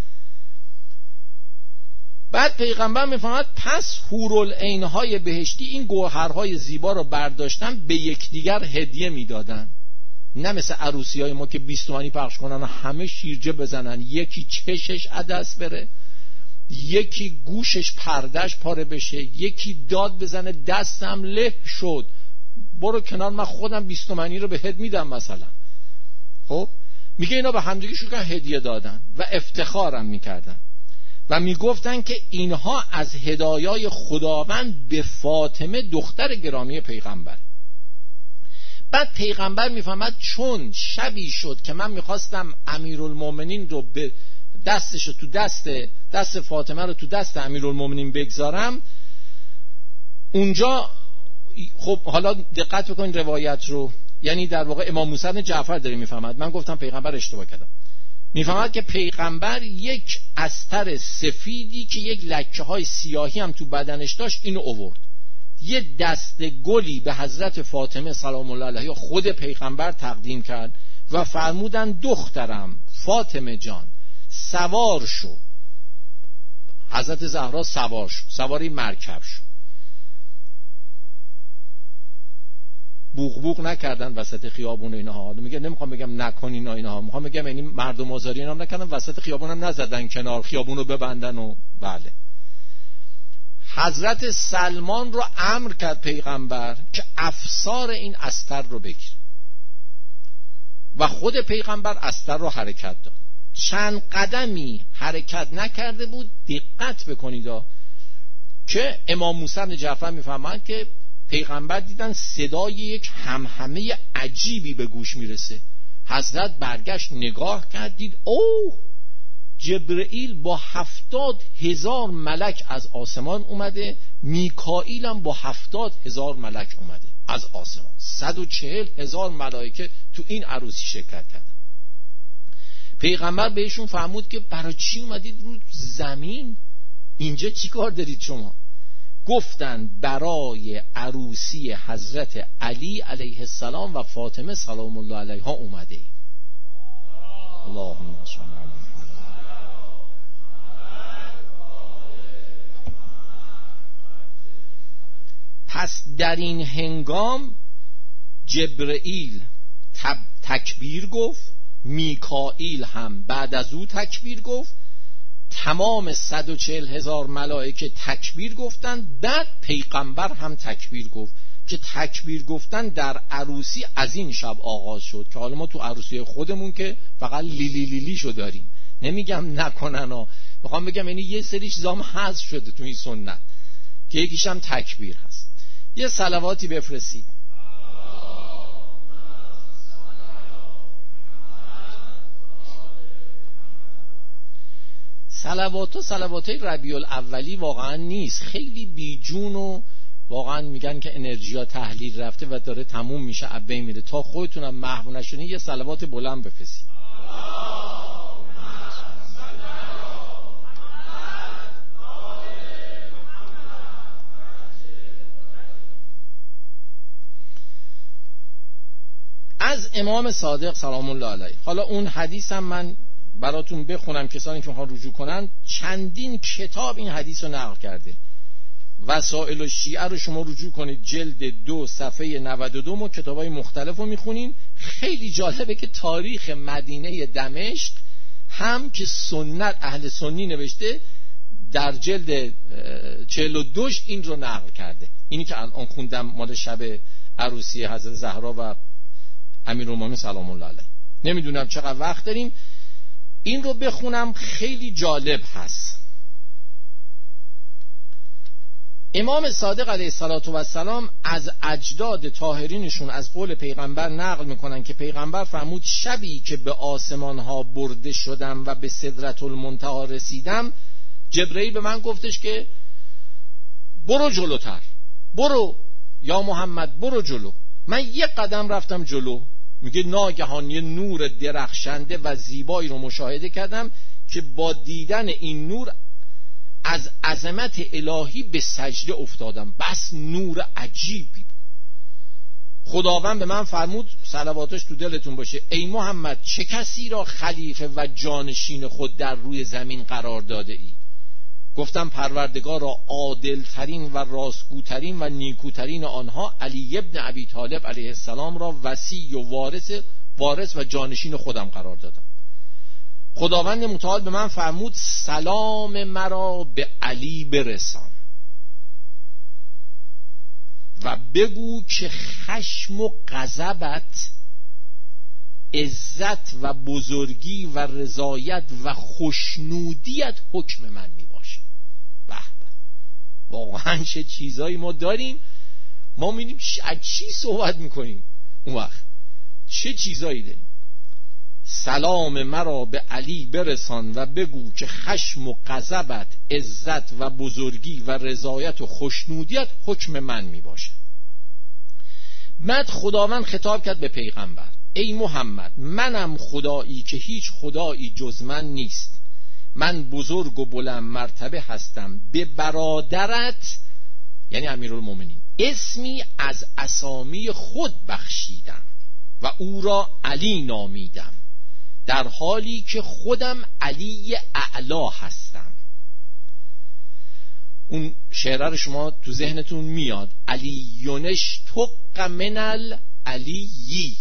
بعد پیغمبر میفهمد پس حورالعین‌های بهشتی این گوهرهای زیبا رو برداشتن به یکدیگر هدیه میدادن، نه مثل عروسی‌های ما که بیست تومانی پخش کنن و همه شیرجه بزنن، یکی چشش عدس بره، یکی گوشش پردش پاره بشه، یکی داد بزنه دستم له شد، برو کنار من خودم بیست تومانی رو بهت میدم مثلا. خب میگه اینا به همدیگه شروع هدیه دادن و افتخارم میکردن و میگفتن که اینها از هدایای خداوند به فاطمه دختر گرامی پیغمبر. بعد پیغمبر میفهمد چون شبی شد که من میخواستم امیرالمومنین رو به دستش رو تو دست دست فاطمه رو تو دست امیرالمومنین بگذارم، اونجا خب حالا دقت بکنین روایت رو، یعنی در واقع امام موسی بن جعفر داره میفهمد، من گفتم پیغمبر اشتباه کردم، میفهمد که پیغمبر یک استر سفیدی که یک لکه های سیاهی هم تو بدنش داشت اینو آورد، یه دست گلی به حضرت فاطمه سلام الله علیها خود پیغمبر تقدیم کرد و فرمودن دخترم فاطمه جان سوار شو. حضرت زهرا سوار شو، سواری مرکب شو، بوق بوق نکردن وسط خیابون و اینها. میگه نمیخوام بگم نکن اینا اینها، میخوام بگم یعنی مردم آزاری اینا نکردن، وسط خیابون هم نزدن کنار خیابون رو ببندن و بله. حضرت سلمان رو امر کرد پیغمبر که افسار این استر رو بگیر و خود پیغمبر استر رو حرکت داد. چند قدمی حرکت نکرده بود، دقت بکنید که امام موسی بن جعفر میفهمند که پیغمبر دیدن صدای یک همهمه عجیبی به گوش میرسه. حضرت برگشت نگاه کرد، دید اوه جبرئیل با هفتاد هزار ملک از آسمان اومده، میکائیل هم با هفتاد هزار ملک اومده از آسمان، صد و چهل هزار ملائکه تو این عروسی شرکت کردن. پیغمبر بهشون فرمود که برای چی اومدید رو زمین؟ اینجا چی کار دارید شما؟ گفتند برای عروسی حضرت علی علیه السلام و فاطمه سلام الله علیها اومده ایم. اللهم صل علی پس در این هنگام جبرئیل تکبیر گفت، میکائیل هم بعد از او تکبیر گفت، تمام صد و چهل هزار ملائکه تکبیر گفتند، بعد پیغمبر هم تکبیر گفت که تکبیر گفتن در عروسی از این شب آغاز شد که حالا ما تو عروسی خودمون که فقط لیلی لیلی شو داریم، نمیگم نکنن ها، میخوام بگم یعنی یه سریش زام حذف شده تو این سنت که یکیش هم تکبیر هست. یه صلواتی بفرستید. صلوات و صلوات ربیع الاولی واقعا نیست، خیلی بیجون و واقعا میگن که انرژیا تحلیل رفته و داره تموم میشه، ابی میره. تا خودتونم محو نشونین یه صلوات بلند بفرستید. از امام صادق سلام الله علیه. حالا اون حدیث هم من براتون بخونم، کسانی که میخوان رجوع کنن. چندین کتاب این حدیث رو نقل کرده. وسائل الشیعه رو شما رجوع کنید، جلد دو صفحه نود و دو، ما کتابای مختلف رو میخونیم. خیلی جالبه که تاریخ مدینه دمشق هم که سنت اهل سنی نوشته در جلد چهل و دوش این رو نقل کرده. اینی که الان خوندم مال شب عروسی حضرت زهرا و امیرالمومنین سلام الله علیه. نمیدونم چقدر وقت داریم این رو بخونم، خیلی جالب هست. امام صادق علیه السلام از اجداد طاهرینشون از قول پیغمبر نقل میکنن که پیغمبر فرمود شبی که به آسمان ها برده شدم و به سدرة المنتهی رسیدم، جبرئیل به من گفتش که برو جلوتر، برو یا محمد برو جلو. من یک قدم رفتم جلو، میگه ناگهان یه نور درخشنده و زیبایی رو مشاهده کردم که با دیدن این نور از عظمت الهی به سجده افتادم. بس نور عجیبی. خداوند به من فرمود، صلواتش تو دلتون باشه، ای محمد چه کسی را خلیفه و جانشین خود در روی زمین قرار داده ای؟ گفتم پروردگار را عادلترین و راستگوترین و نیکوترین آنها علی ابن ابی طالب علیه السلام را وصی و وارث وارث و جانشین خودم قرار دادم. خداوند متعال به من فرمود سلام مرا به علی برسان و بگو که خشم و غضبت، عزت و بزرگی و رضایت و خوشنودیت حکم من می باشه. به به، واقعا چه چیزایی ما داریم. ما می‌بینیم از چی صحبت میکنیم اون وقت، چه چیزایی داریم. سلام مرا به علی برسان و بگو که خشم و غضبت، عزت و بزرگی و رضایت و خوشنودیت حکم من می باشه. بعد خداوند خطاب کرد به پیغمبر، ای محمد منم خدایی که هیچ خدایی جز من نیست، من بزرگ و بلند مرتبه هستم، به برادرت یعنی امیرالمومنین اسمی از اسامی خود بخشیدم و او را علی نامیدم، در حالی که خودم علی اعلا هستم. اون شعره رو شما تو ذهنتون میاد، علی یونش تق من العلیی.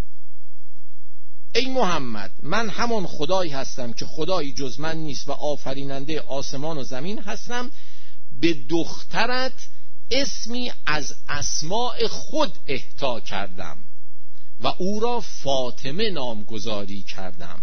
ای محمد من همان خدایی هستم که خدایی جز من نیست و آفریننده آسمان و زمین هستم، به دخترت اسمی از اسماء خود اهدا کردم و او را فاطمه نامگذاری کردم،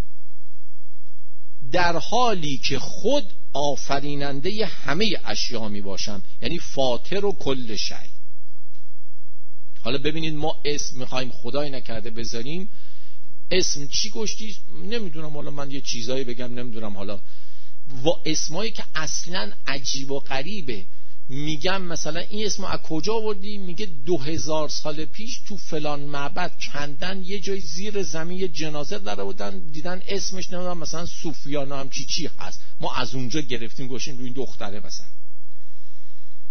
در حالی که خود آفریننده همه اشیا می باشم، یعنی فاطر و کل شی. حالا ببینید ما اسم میخوایم خدای نکرده بذاریم، اسم چی گشتی نمیدونم، حالا من یه چیزایی بگم نمیدونم، حالا و اسمایی که اصلا عجیب و غریبه. میگم مثلا این اسمو از کجا آوردی؟ میگه دو هزار سال پیش تو فلان معبد کندن یه جای زیر زمین یه جنازه در آوردن، دیدن اسمش نمیدونم مثلا سوفیانا هم چی چی هست، ما از اونجا گرفتیم گوشیم روی این دختره مثلا.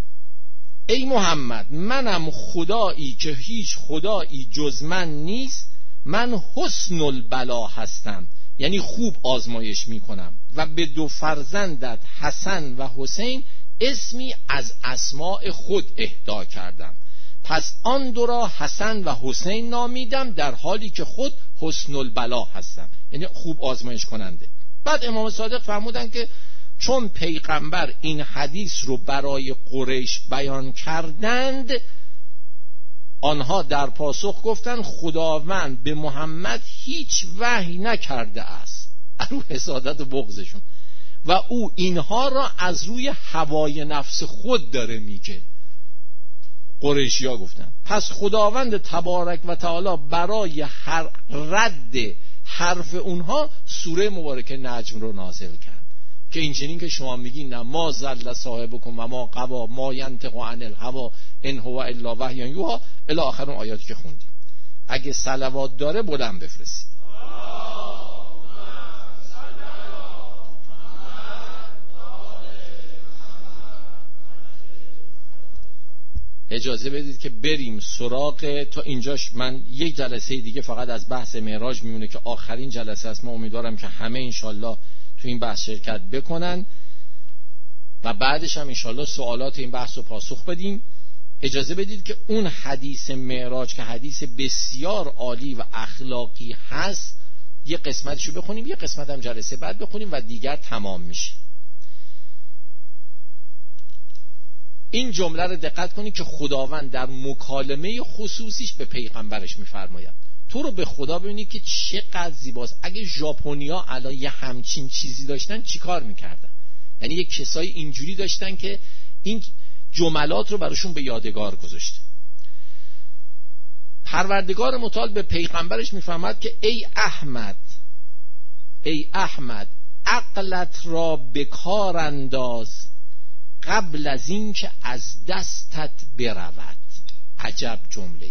ای محمد منم خدایی که هیچ خدایی جز من نیست، من حسن البلا هستم، یعنی خوب آزمایش میکنم و به دو فرزندت حسن و حسین اسمی از اسماء خود اهدا کردم، پس آن دو را حسن و حسین نامیدم در حالی که خود حسن البلا هستم، یعنی خوب آزمایش کننده. بعد امام صادق فرمودن که چون پیغمبر این حدیث رو برای قریش بیان کردند، آنها در پاسخ گفتند خداوند به محمد هیچ وحی نکرده است، رو حسادت و بغضشون، و او اینها را از روی هوای نفس خود داره میگه. قریشی‌ها گفتند پس خداوند تبارک و تعالی برای هر رد حرف اونها سوره مبارکه نجم رو نازل کرد که این چنین که شما میگین نه ما زل صاحبکم و ما قوا ما ینطق عن الهوا ان هو الا وحی یوحی الی آخر اون آیاتی که خوندیم. اگه صلوات داره بلند بفرستید. اجازه بدید که بریم سراغ، تا اینجاش من یک جلسه دیگه فقط از بحث معراج میمونه که آخرین جلسه است. ما امیدوارم که همه انشالله تو این بحث شرکت بکنن و بعدش هم انشالله سوالات این بحث رو پاسخ بدیم. اجازه بدید که اون حدیث معراج که حدیث بسیار عالی و اخلاقی هست یه قسمتشو بخونیم، یه قسمت هم جلسه بعد بخونیم و دیگر تمام میشه. این جمله رو دقت کنید که خداوند در مکالمه خصوصیش به پیغمبرش میفرماید تو رو به خدا ببینید که چقدر زیباست. اگه ژاپنیا الان یه همچین چیزی داشتن چیکار میکردن؟ یعنی یه کسای اینجوری داشتن که این جملات رو براشون به یادگار گذاشته. پروردگار متعال به پیغمبرش میفرماید که ای احمد، ای احمد عقلت را به کار انداز قبل از این که از دستت برود. عجب جمله‌ای.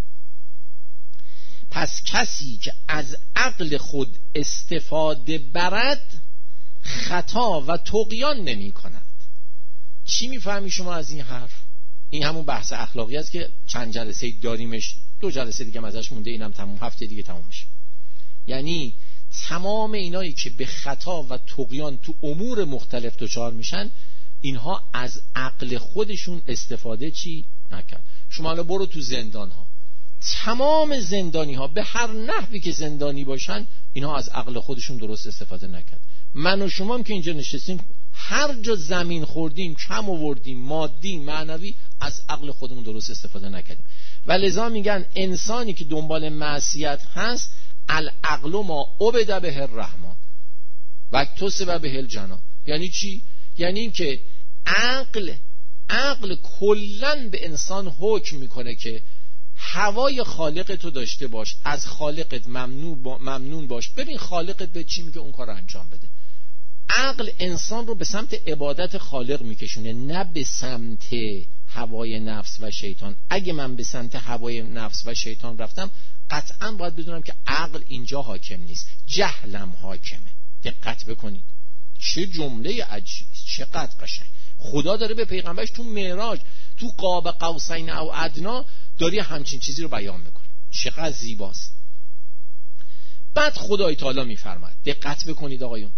پس کسی که از عقل خود استفاده برد خطا و طغیان نمی کند. چی میفهمی شما از این حرف؟ این همون بحث اخلاقی است که چند جلسه داریمش، دو جلسه دیگه ازش مونده، اینم تموم، هفته دیگه تموم میشه. یعنی تمام اینایی که به خطا و طغیان تو امور مختلف دچار میشن اینها از عقل خودشون استفاده چی نکرد. شما الان برو تو زندان ها، تمام زندانی ها به هر نحوی که زندانی باشن اینها از عقل خودشون درست استفاده نکرد. من و شما هم که اینجا نشستیم هر جا زمین خوردیم، کم آوردیم، مادی معنوی، از عقل خودمون درست استفاده نکردیم. و لذا میگن انسانی که دنبال معصیت هست العقل ما عبد به الرحمن و اکتسب به الجنا. یعنی چی؟ یعنی این که عقل عقل کلن به انسان حکم میکنه که هوای خالقت رو داشته باش، از خالقت ممنون, با ممنون باش، ببین خالقت به چی میگه اون کار رو انجام بده. عقل انسان رو به سمت عبادت خالق میکشونه، نه به سمت هوای نفس و شیطان. اگه من به سمت هوای نفس و شیطان رفتم قطعا باید بدونم که عقل اینجا حاکم نیست، جهلم حاکمه. دقت بکنید چه جمله عجیبی، چقدر قشنگ. خدا داره به پیغمبرش تو معراج تو قاب قوسین او ادنا داری همچین چیزی رو بیان میکنه. چقدر زیباست. بعد خدای تعالی میفرماید، دقت بکنید آقایون،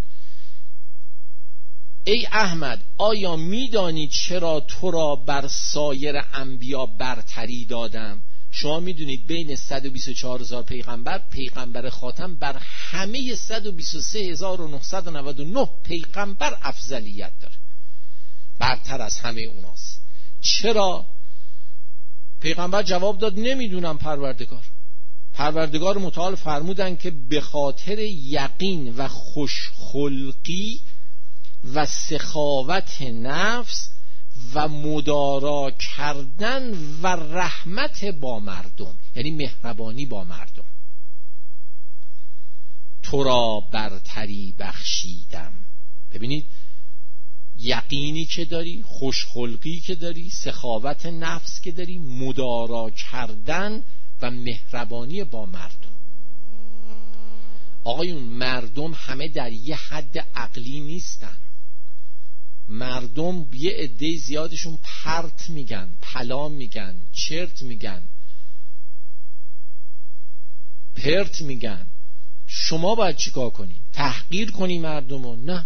ای احمد آیا میدانی چرا تو را بر سایر انبیا برتری دادم؟ شما میدونید بین صد و بیست و چهار هزار پیغمبر، پیغمبر خاتم بر همه صد و بیست و سه هزار و نهصد و نود و نه پیغمبر افضلیت داره، برتر از همه اوناست. چرا؟ پیغمبر جواب داد نمیدونم پروردگار. پروردگار متعال فرمودن که به خاطر یقین و خوشخلقی و سخاوت نفس و مدارا کردن و رحمت با مردم، یعنی مهربانی با مردم، تو را برتری بخشیدم. ببینید یقینی که داری، خوشخلقی که داری، سخاوت نفس که داری، مدارا کردن و مهربانی با مردم. آقایون مردم همه در یه حد عقلی نیستن. مردم یه عده زیادشون پرت میگن، پلا میگن، چرت میگن، پرت میگن. شما باید چیکار کنی؟ تحقیر کنی مردمو؟ نه،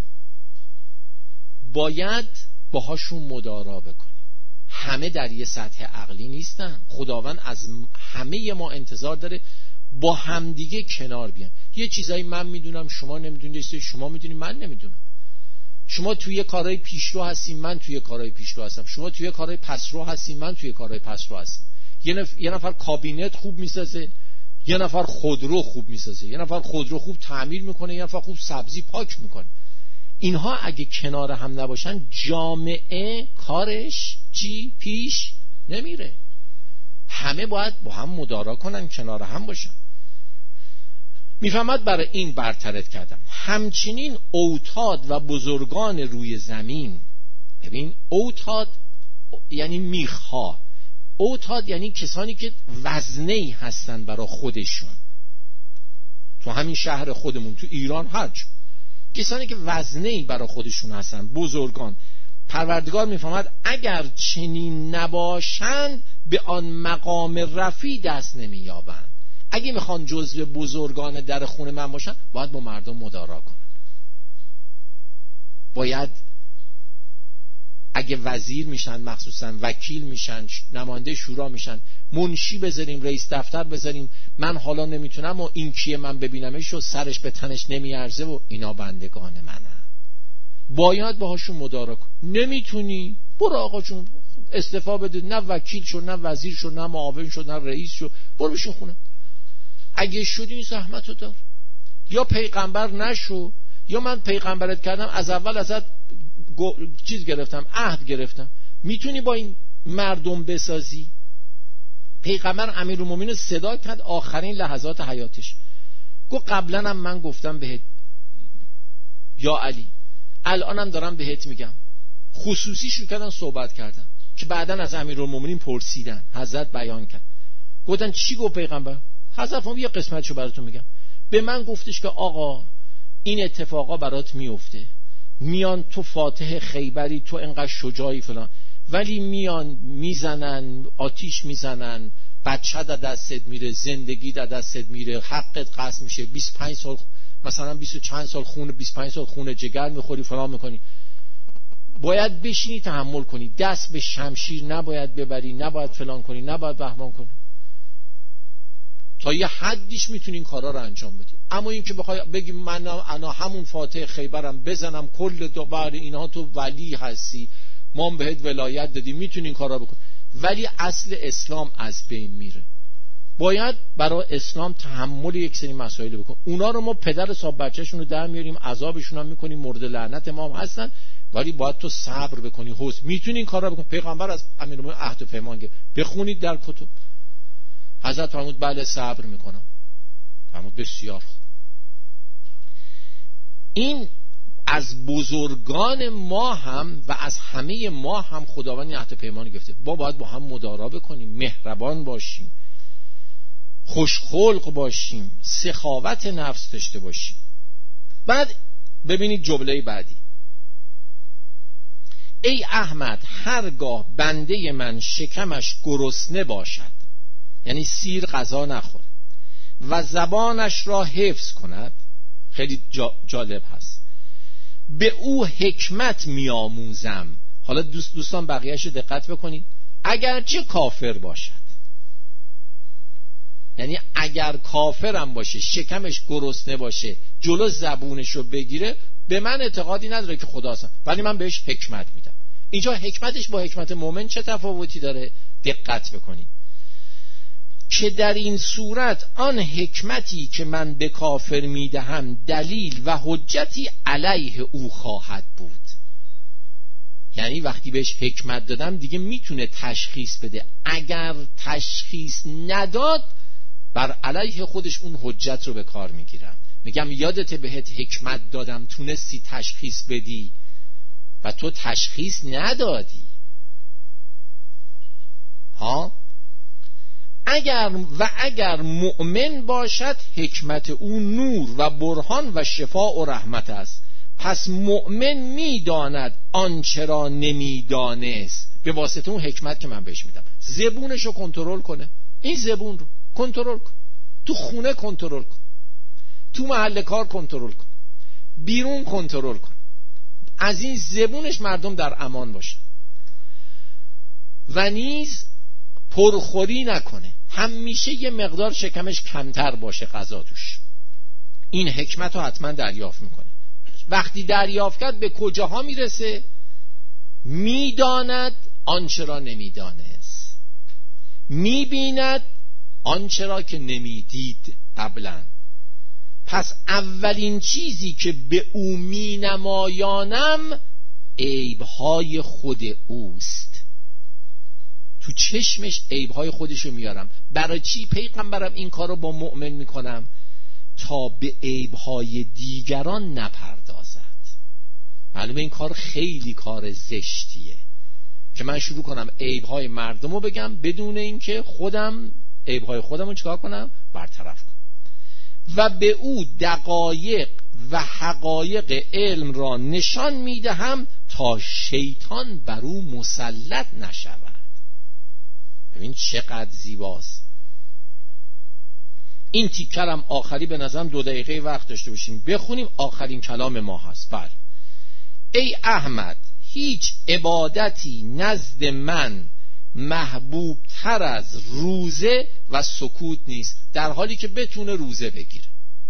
باید باهاشون مدارا بکنی. همه در یه سطح عقلی نیستن. خداوند از همه ما انتظار داره با همدیگه کنار بیان. یه چیزایی من میدونم شما نمیدونید، شما میدونید من نمیدونم. شما توی کارهای پیشرو هستین، من توی کارهای پیشرو هستم. شما توی کارهای پسرو هستین، من توی کارهای پسرو هستم. یه نفر, یه نفر کابینت خوب میسازه، یه نفر خودرو خوب میسازه، یه نفر خودرو خوب تعمیر میکنه، یه نفر خوب سبزی پاک میکنه. اینها اگه کنار هم نباشن جامعه کارش چی پیش نمیره. همه باید با هم مدارا کنن، کنار هم باشن. میفهمد برای این برترت کردم. همچنین اوتاد و بزرگان روی زمین، ببین اوتاد یعنی میخها، اوتاد یعنی کسانی که وزنه‌ای هستن برای خودشون. تو همین شهر خودمون، تو ایران، هرچ کسانی که وزنه‌ای برای خودشون هستن، بزرگان، پروردگار میفهمد اگر چنین نباشند به آن مقام رفیع دست نمییابند. اگه میخوان جزو بزرگان در خونه من باشن، باید با مردم مدارا کنن. باید اگه وزیر میشن، مخصوصا وکیل میشن، نماینده شورا میشن، منشی بذاریم، رئیس دفتر بذاریم، من حالا نمیتونم و این کیه من ببینمش و سرش به تنش نمیارزه و اینا بندگان منن. باید باهاشون مدارا کن. نمیتونی برو آقا جون استعفا بده، نه وکیل شو، نه وزیر شو، نه معاون شو، نه رئیس شو، برو بشین خونه. اگه شدی این زحمتو دار. یا پیغمبر نشو، یا من پیغمبرت کردم از اول ازت چیز گرفتم، عهد گرفتم، میتونی با این مردم بسازی. پیغمبر امیرالمومنین صدا کرد آخرین لحظات حیاتش، گفت قبلا هم من گفتم بهت یا علی، الانم دارم بهت میگم. خصوصی شروع کردن صحبت کردن که بعدن از امیرالمومنین پرسیدن، حضرت بیان کرد، گفتن چی گفت پیغمبر؟ حضرت فرمود یه قسمتشو براتون میگم. به من گفتش که آقا این اتفاقا برات میفته، میان تو فاتح خیبری، تو انقدر شجاعی فلان، ولی میان میزنن، آتیش میزنن، بچه در دستت میره، زندگی در دستت میره، حقت قطع میشه، بیست و پنج سال مثلا بیست و چند سال خون، بیست و پنج سال خون جگر میخوری، فلان میکنی. باید بشینی تحمل کنی، دست به شمشیر نباید ببری، نباید فلان کنی، نباید بهمان کنی. تا یه حدیش میتونی این کارا رو انجام بدی. اما این که بخوای بگی من انا همون فاتح خیبرم بزنم کل دوباره اینها، تو ولی هستی، ما بهت ولایت دادیم، میتونی این کارا بکن، ولی اصل اسلام از بین میره. باید برای اسلام تحمل یک سری مسائل بکن. اونا رو ما پدر صاحب بچه‌شون رو در میاریم، عذابشون هم میکنیم، مورد لعنت ما هم هستن، ولی باید تو صبر بکنی، حوصله، میتونی این کارا بکن. پیغمبر از امیرالمومنین عهد و پیمان گرفت، بخونید در کتب. حضرت فرمود بله صبر میکنم. فرمود بسیار خوب. این از بزرگان ما هم و از همه ما هم خداوند عهد و پیمان گرفته. ما باید با هم مدارا بکنیم، مهربان باشیم، خوشخلق باشیم، سخاوت نفس داشته باشیم. بعد ببینید جمله بعدی، ای احمد هرگاه بنده من شکمش گرسنه باشد، یعنی سیر غذا نخوره، و زبانش را حفظ کند، خیلی جالب هست، به او حکمت میآموزم. حالا دوست دوستان بقیه‌اش رو دقت بکنید، اگرچه کافر باشد، یعنی اگر کافرم باشه، شکمش گرسنه باشه، جلو زبونش رو بگیره، به من اعتقادی نداره که خدا هستم، ولی من بهش حکمت میدم. اینجا حکمتش با حکمت مومن چه تفاوتی داره؟ دقت بکنید که در این صورت آن حکمتی که من به کافر میدهم دلیل و حجتی علیه او خواهد بود. یعنی وقتی بهش حکمت دادم دیگه میتونه تشخیص بده، اگر تشخیص نداد بر علیه خودش اون حجت رو به کار میگیرم. میگم یادت بهت حکمت دادم، تونستی تشخیص بدی و تو تشخیص ندادی. ها اگر و اگر مؤمن باشد، حکمت او نور و برهان و شفاء و رحمت است، پس مؤمن میداند آنچه را نمیدانست به واسطه اون حکمت که من بهش میدم. زبونش رو کنترل کنه، این زبون رو کنترل کن، تو خونه کنترل کن، تو محل کار کنترل کن، بیرون کنترل کن، از این زبونش مردم در امان باشه. و نیز پرخوری نکنه، همیشه یه مقدار شکمش کمتر باشه غذا توش. این حکمت رو حتما دریافت میکنه. وقتی دریافت کرد به کجاها میرسه؟ میداند آنچه را نمیدانست، میبیند آنچه را که نمیدید قبلا. پس اولین چیزی که به او مینمایانم عیبهای خود اوست. تو چشمش عیبهای خودشو میارم. برای چی پیغمبرم این کارو با مؤمن میکنم؟ تا به عیبهای دیگران نپردازد. معلومه این کار خیلی کار زشتیه که من شروع کنم عیبهای مردم رو بگم بدون اینکه خودم عیبهای خودم رو چیکار کنم؟ برطرف کنم. و به او دقایق و حقایق علم را نشان میدهم تا شیطان بر او مسلط نشود. ببین چقدر زیباست. این تیکرم آخری به نظرم دو دقیقه وقت داشته باشیم بخونیم. آخرین کلام ما هست. بله. ای احمد، هیچ عبادتی نزد من محبوب تر از روزه و سکوت نیست، در حالی که بتونه روزه بگیره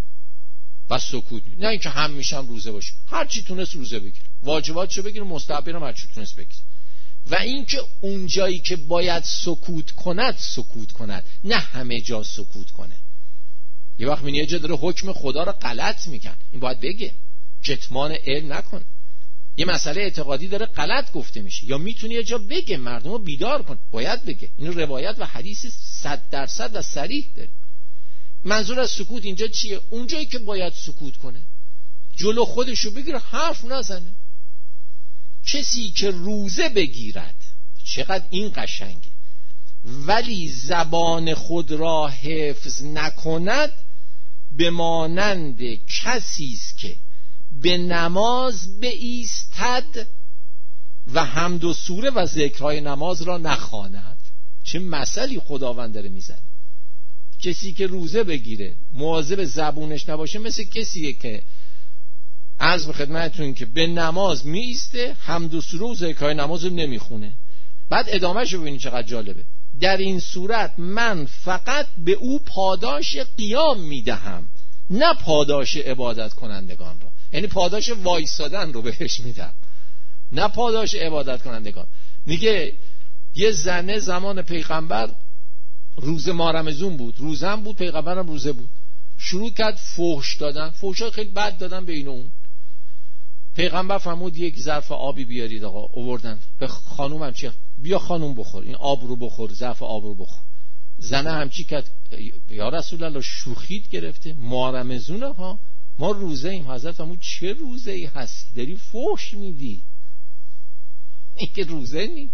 و سکوت نیست. نه اینکه هم میشم روزه باشه، هر چی تونست روزه بگیره، واجباتشو بگیره، مستحبینم هر چی تونست بگیره. و اینکه اون جایی که باید سکوت کند سکوت کند، نه همه جا سکوت کنه. یه وقت من یه جا داره حکم خدا رو غلط میگن، این باید بگه، کتمان علم نکن. یه مسئله اعتقادی داره غلط گفته میشه، یا میتونه یه جا بگه مردم رو بیدار کن، باید بگه. این روایت و حدیث صد درصد و صریح داره. منظور از سکوت اینجا چیه؟ اونجایی که باید سکوت کنه جلو خودشو بگیره، حرف نزنه. کسی که روزه بگیرد، چقدر این قشنگه، ولی زبان خود را حفظ نکند، به مانند کسی است که به نماز بایستد و حمد و سوره و ذکرهای نماز را نخواند. چه مثلی خداوند داره میزنه. کسی که روزه بگیره مواظب زبونش نباشه مثل کسیه که عرض به خدمتتون که به نماز میایسته، حمد و سوره و ذکرهای نماز رو نمیخونه. بعد ادامهش رو ببینید چقدر جالبه. در این صورت من فقط به او پاداش قیام میدهم، نه پاداش عبادت کنندگان را. یعنی پاداش وایسادن رو بهش میدم، نه پاداش عبادت کنندگان. میگه یه زنه زمان پیغمبر روزه ماه رمضان بود، روزه بود، پیغمبرم روزه بود، شروع کرد فحش دادن، فحشا خیلی بد دادن بین اون. پیغمبر فرمود یک ظرف آبی بیارید. آقا آوردن به خانومم، چی بیا خانوم بخور، این آب رو بخور، ظرف آب رو بخور. زنه همچی کرد، یا رسول الله شوخیت گرفته، ماه رمضونه ها، ما روزه ایم. حضرت فرمود چه روزه ای هستی داری فحش میدی؟ این که روزه نی.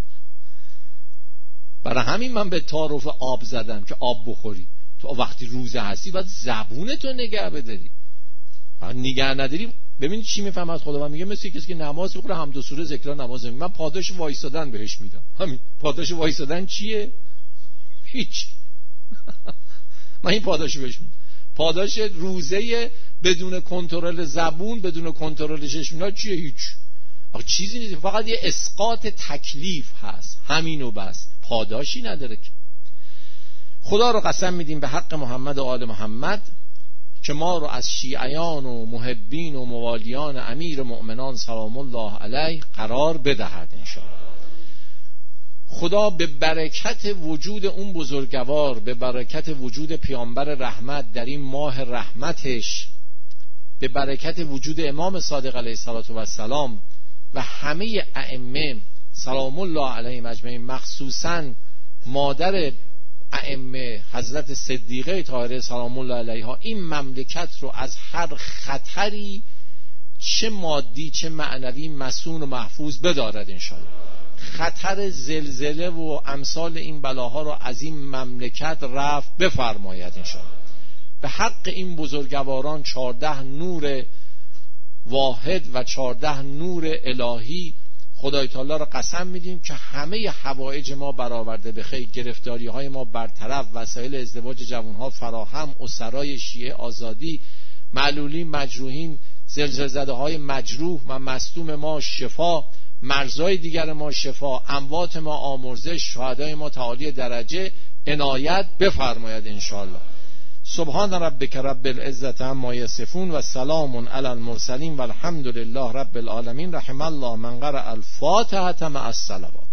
برای همین من به تعارف آب زدم که آب بخوری. تو وقتی روزه هستی باید زبونتو نگه بداری. نگه نداری ببینید چی میفهم از خدا. من میگه مثل کسی که نماز بخوره، حمد و سوره ذکر نماز میگه، من پاداش وایسادن بهش میدم. همین پاداش وایسادن چیه؟ هیچ. من این پاداش بهش میدم. پاداش روزه بدون کنترل زبون، بدون کنترل چشم چیه؟ هیچ. آخه چیزی نیست، فقط یه اسقاط تکلیف هست، همینو بس، پاداشی نداره که. خدا رو قسم میدیم به حق محمد و آل محمد که ما رو از شیعیان و محبین و موالیان امیر مؤمنان سلام الله علیه قرار بدهد انشاءالله. خدا به برکت وجود اون بزرگوار، به برکت وجود پیامبر رحمت در این ماه رحمتش، به برکت وجود امام صادق علیه السلام و همه ائمه سلام الله علیهم اجمعین، مخصوصاً مادر ائمه حضرت صدیقه طاهره سلام الله علیها، این مملکت رو از هر خطری چه مادی چه معنوی مصون و محفوظ بدارد انشاءالله. خطر زلزله و امثال این بلاها رو از این مملکت رفع بفرماید انشاءالله. به حق این بزرگواران چارده نور واحد و چهارده نور الهی خدای تعالی را قسم میدیم که همه حوائج ما برآورده به خیر، گرفتاری های ما برطرف، وسایل ازدواج جوانها فراهم، اسرای شیعه آزادی، معلولین، مجروحین، زلزله زده های مجروح و مصدوم ما شفا، مرزهای دیگر ما شفا، اموات ما آمرزش، شهدای ما تعالی درجه عنایت بفرماید انشاءالله. سبحان ربک رب العزة عما یصفون و سلام علی المرسلین و الحمد لله رب العالمین. رحم الله من قرأ الفاتحة مع الصلوات.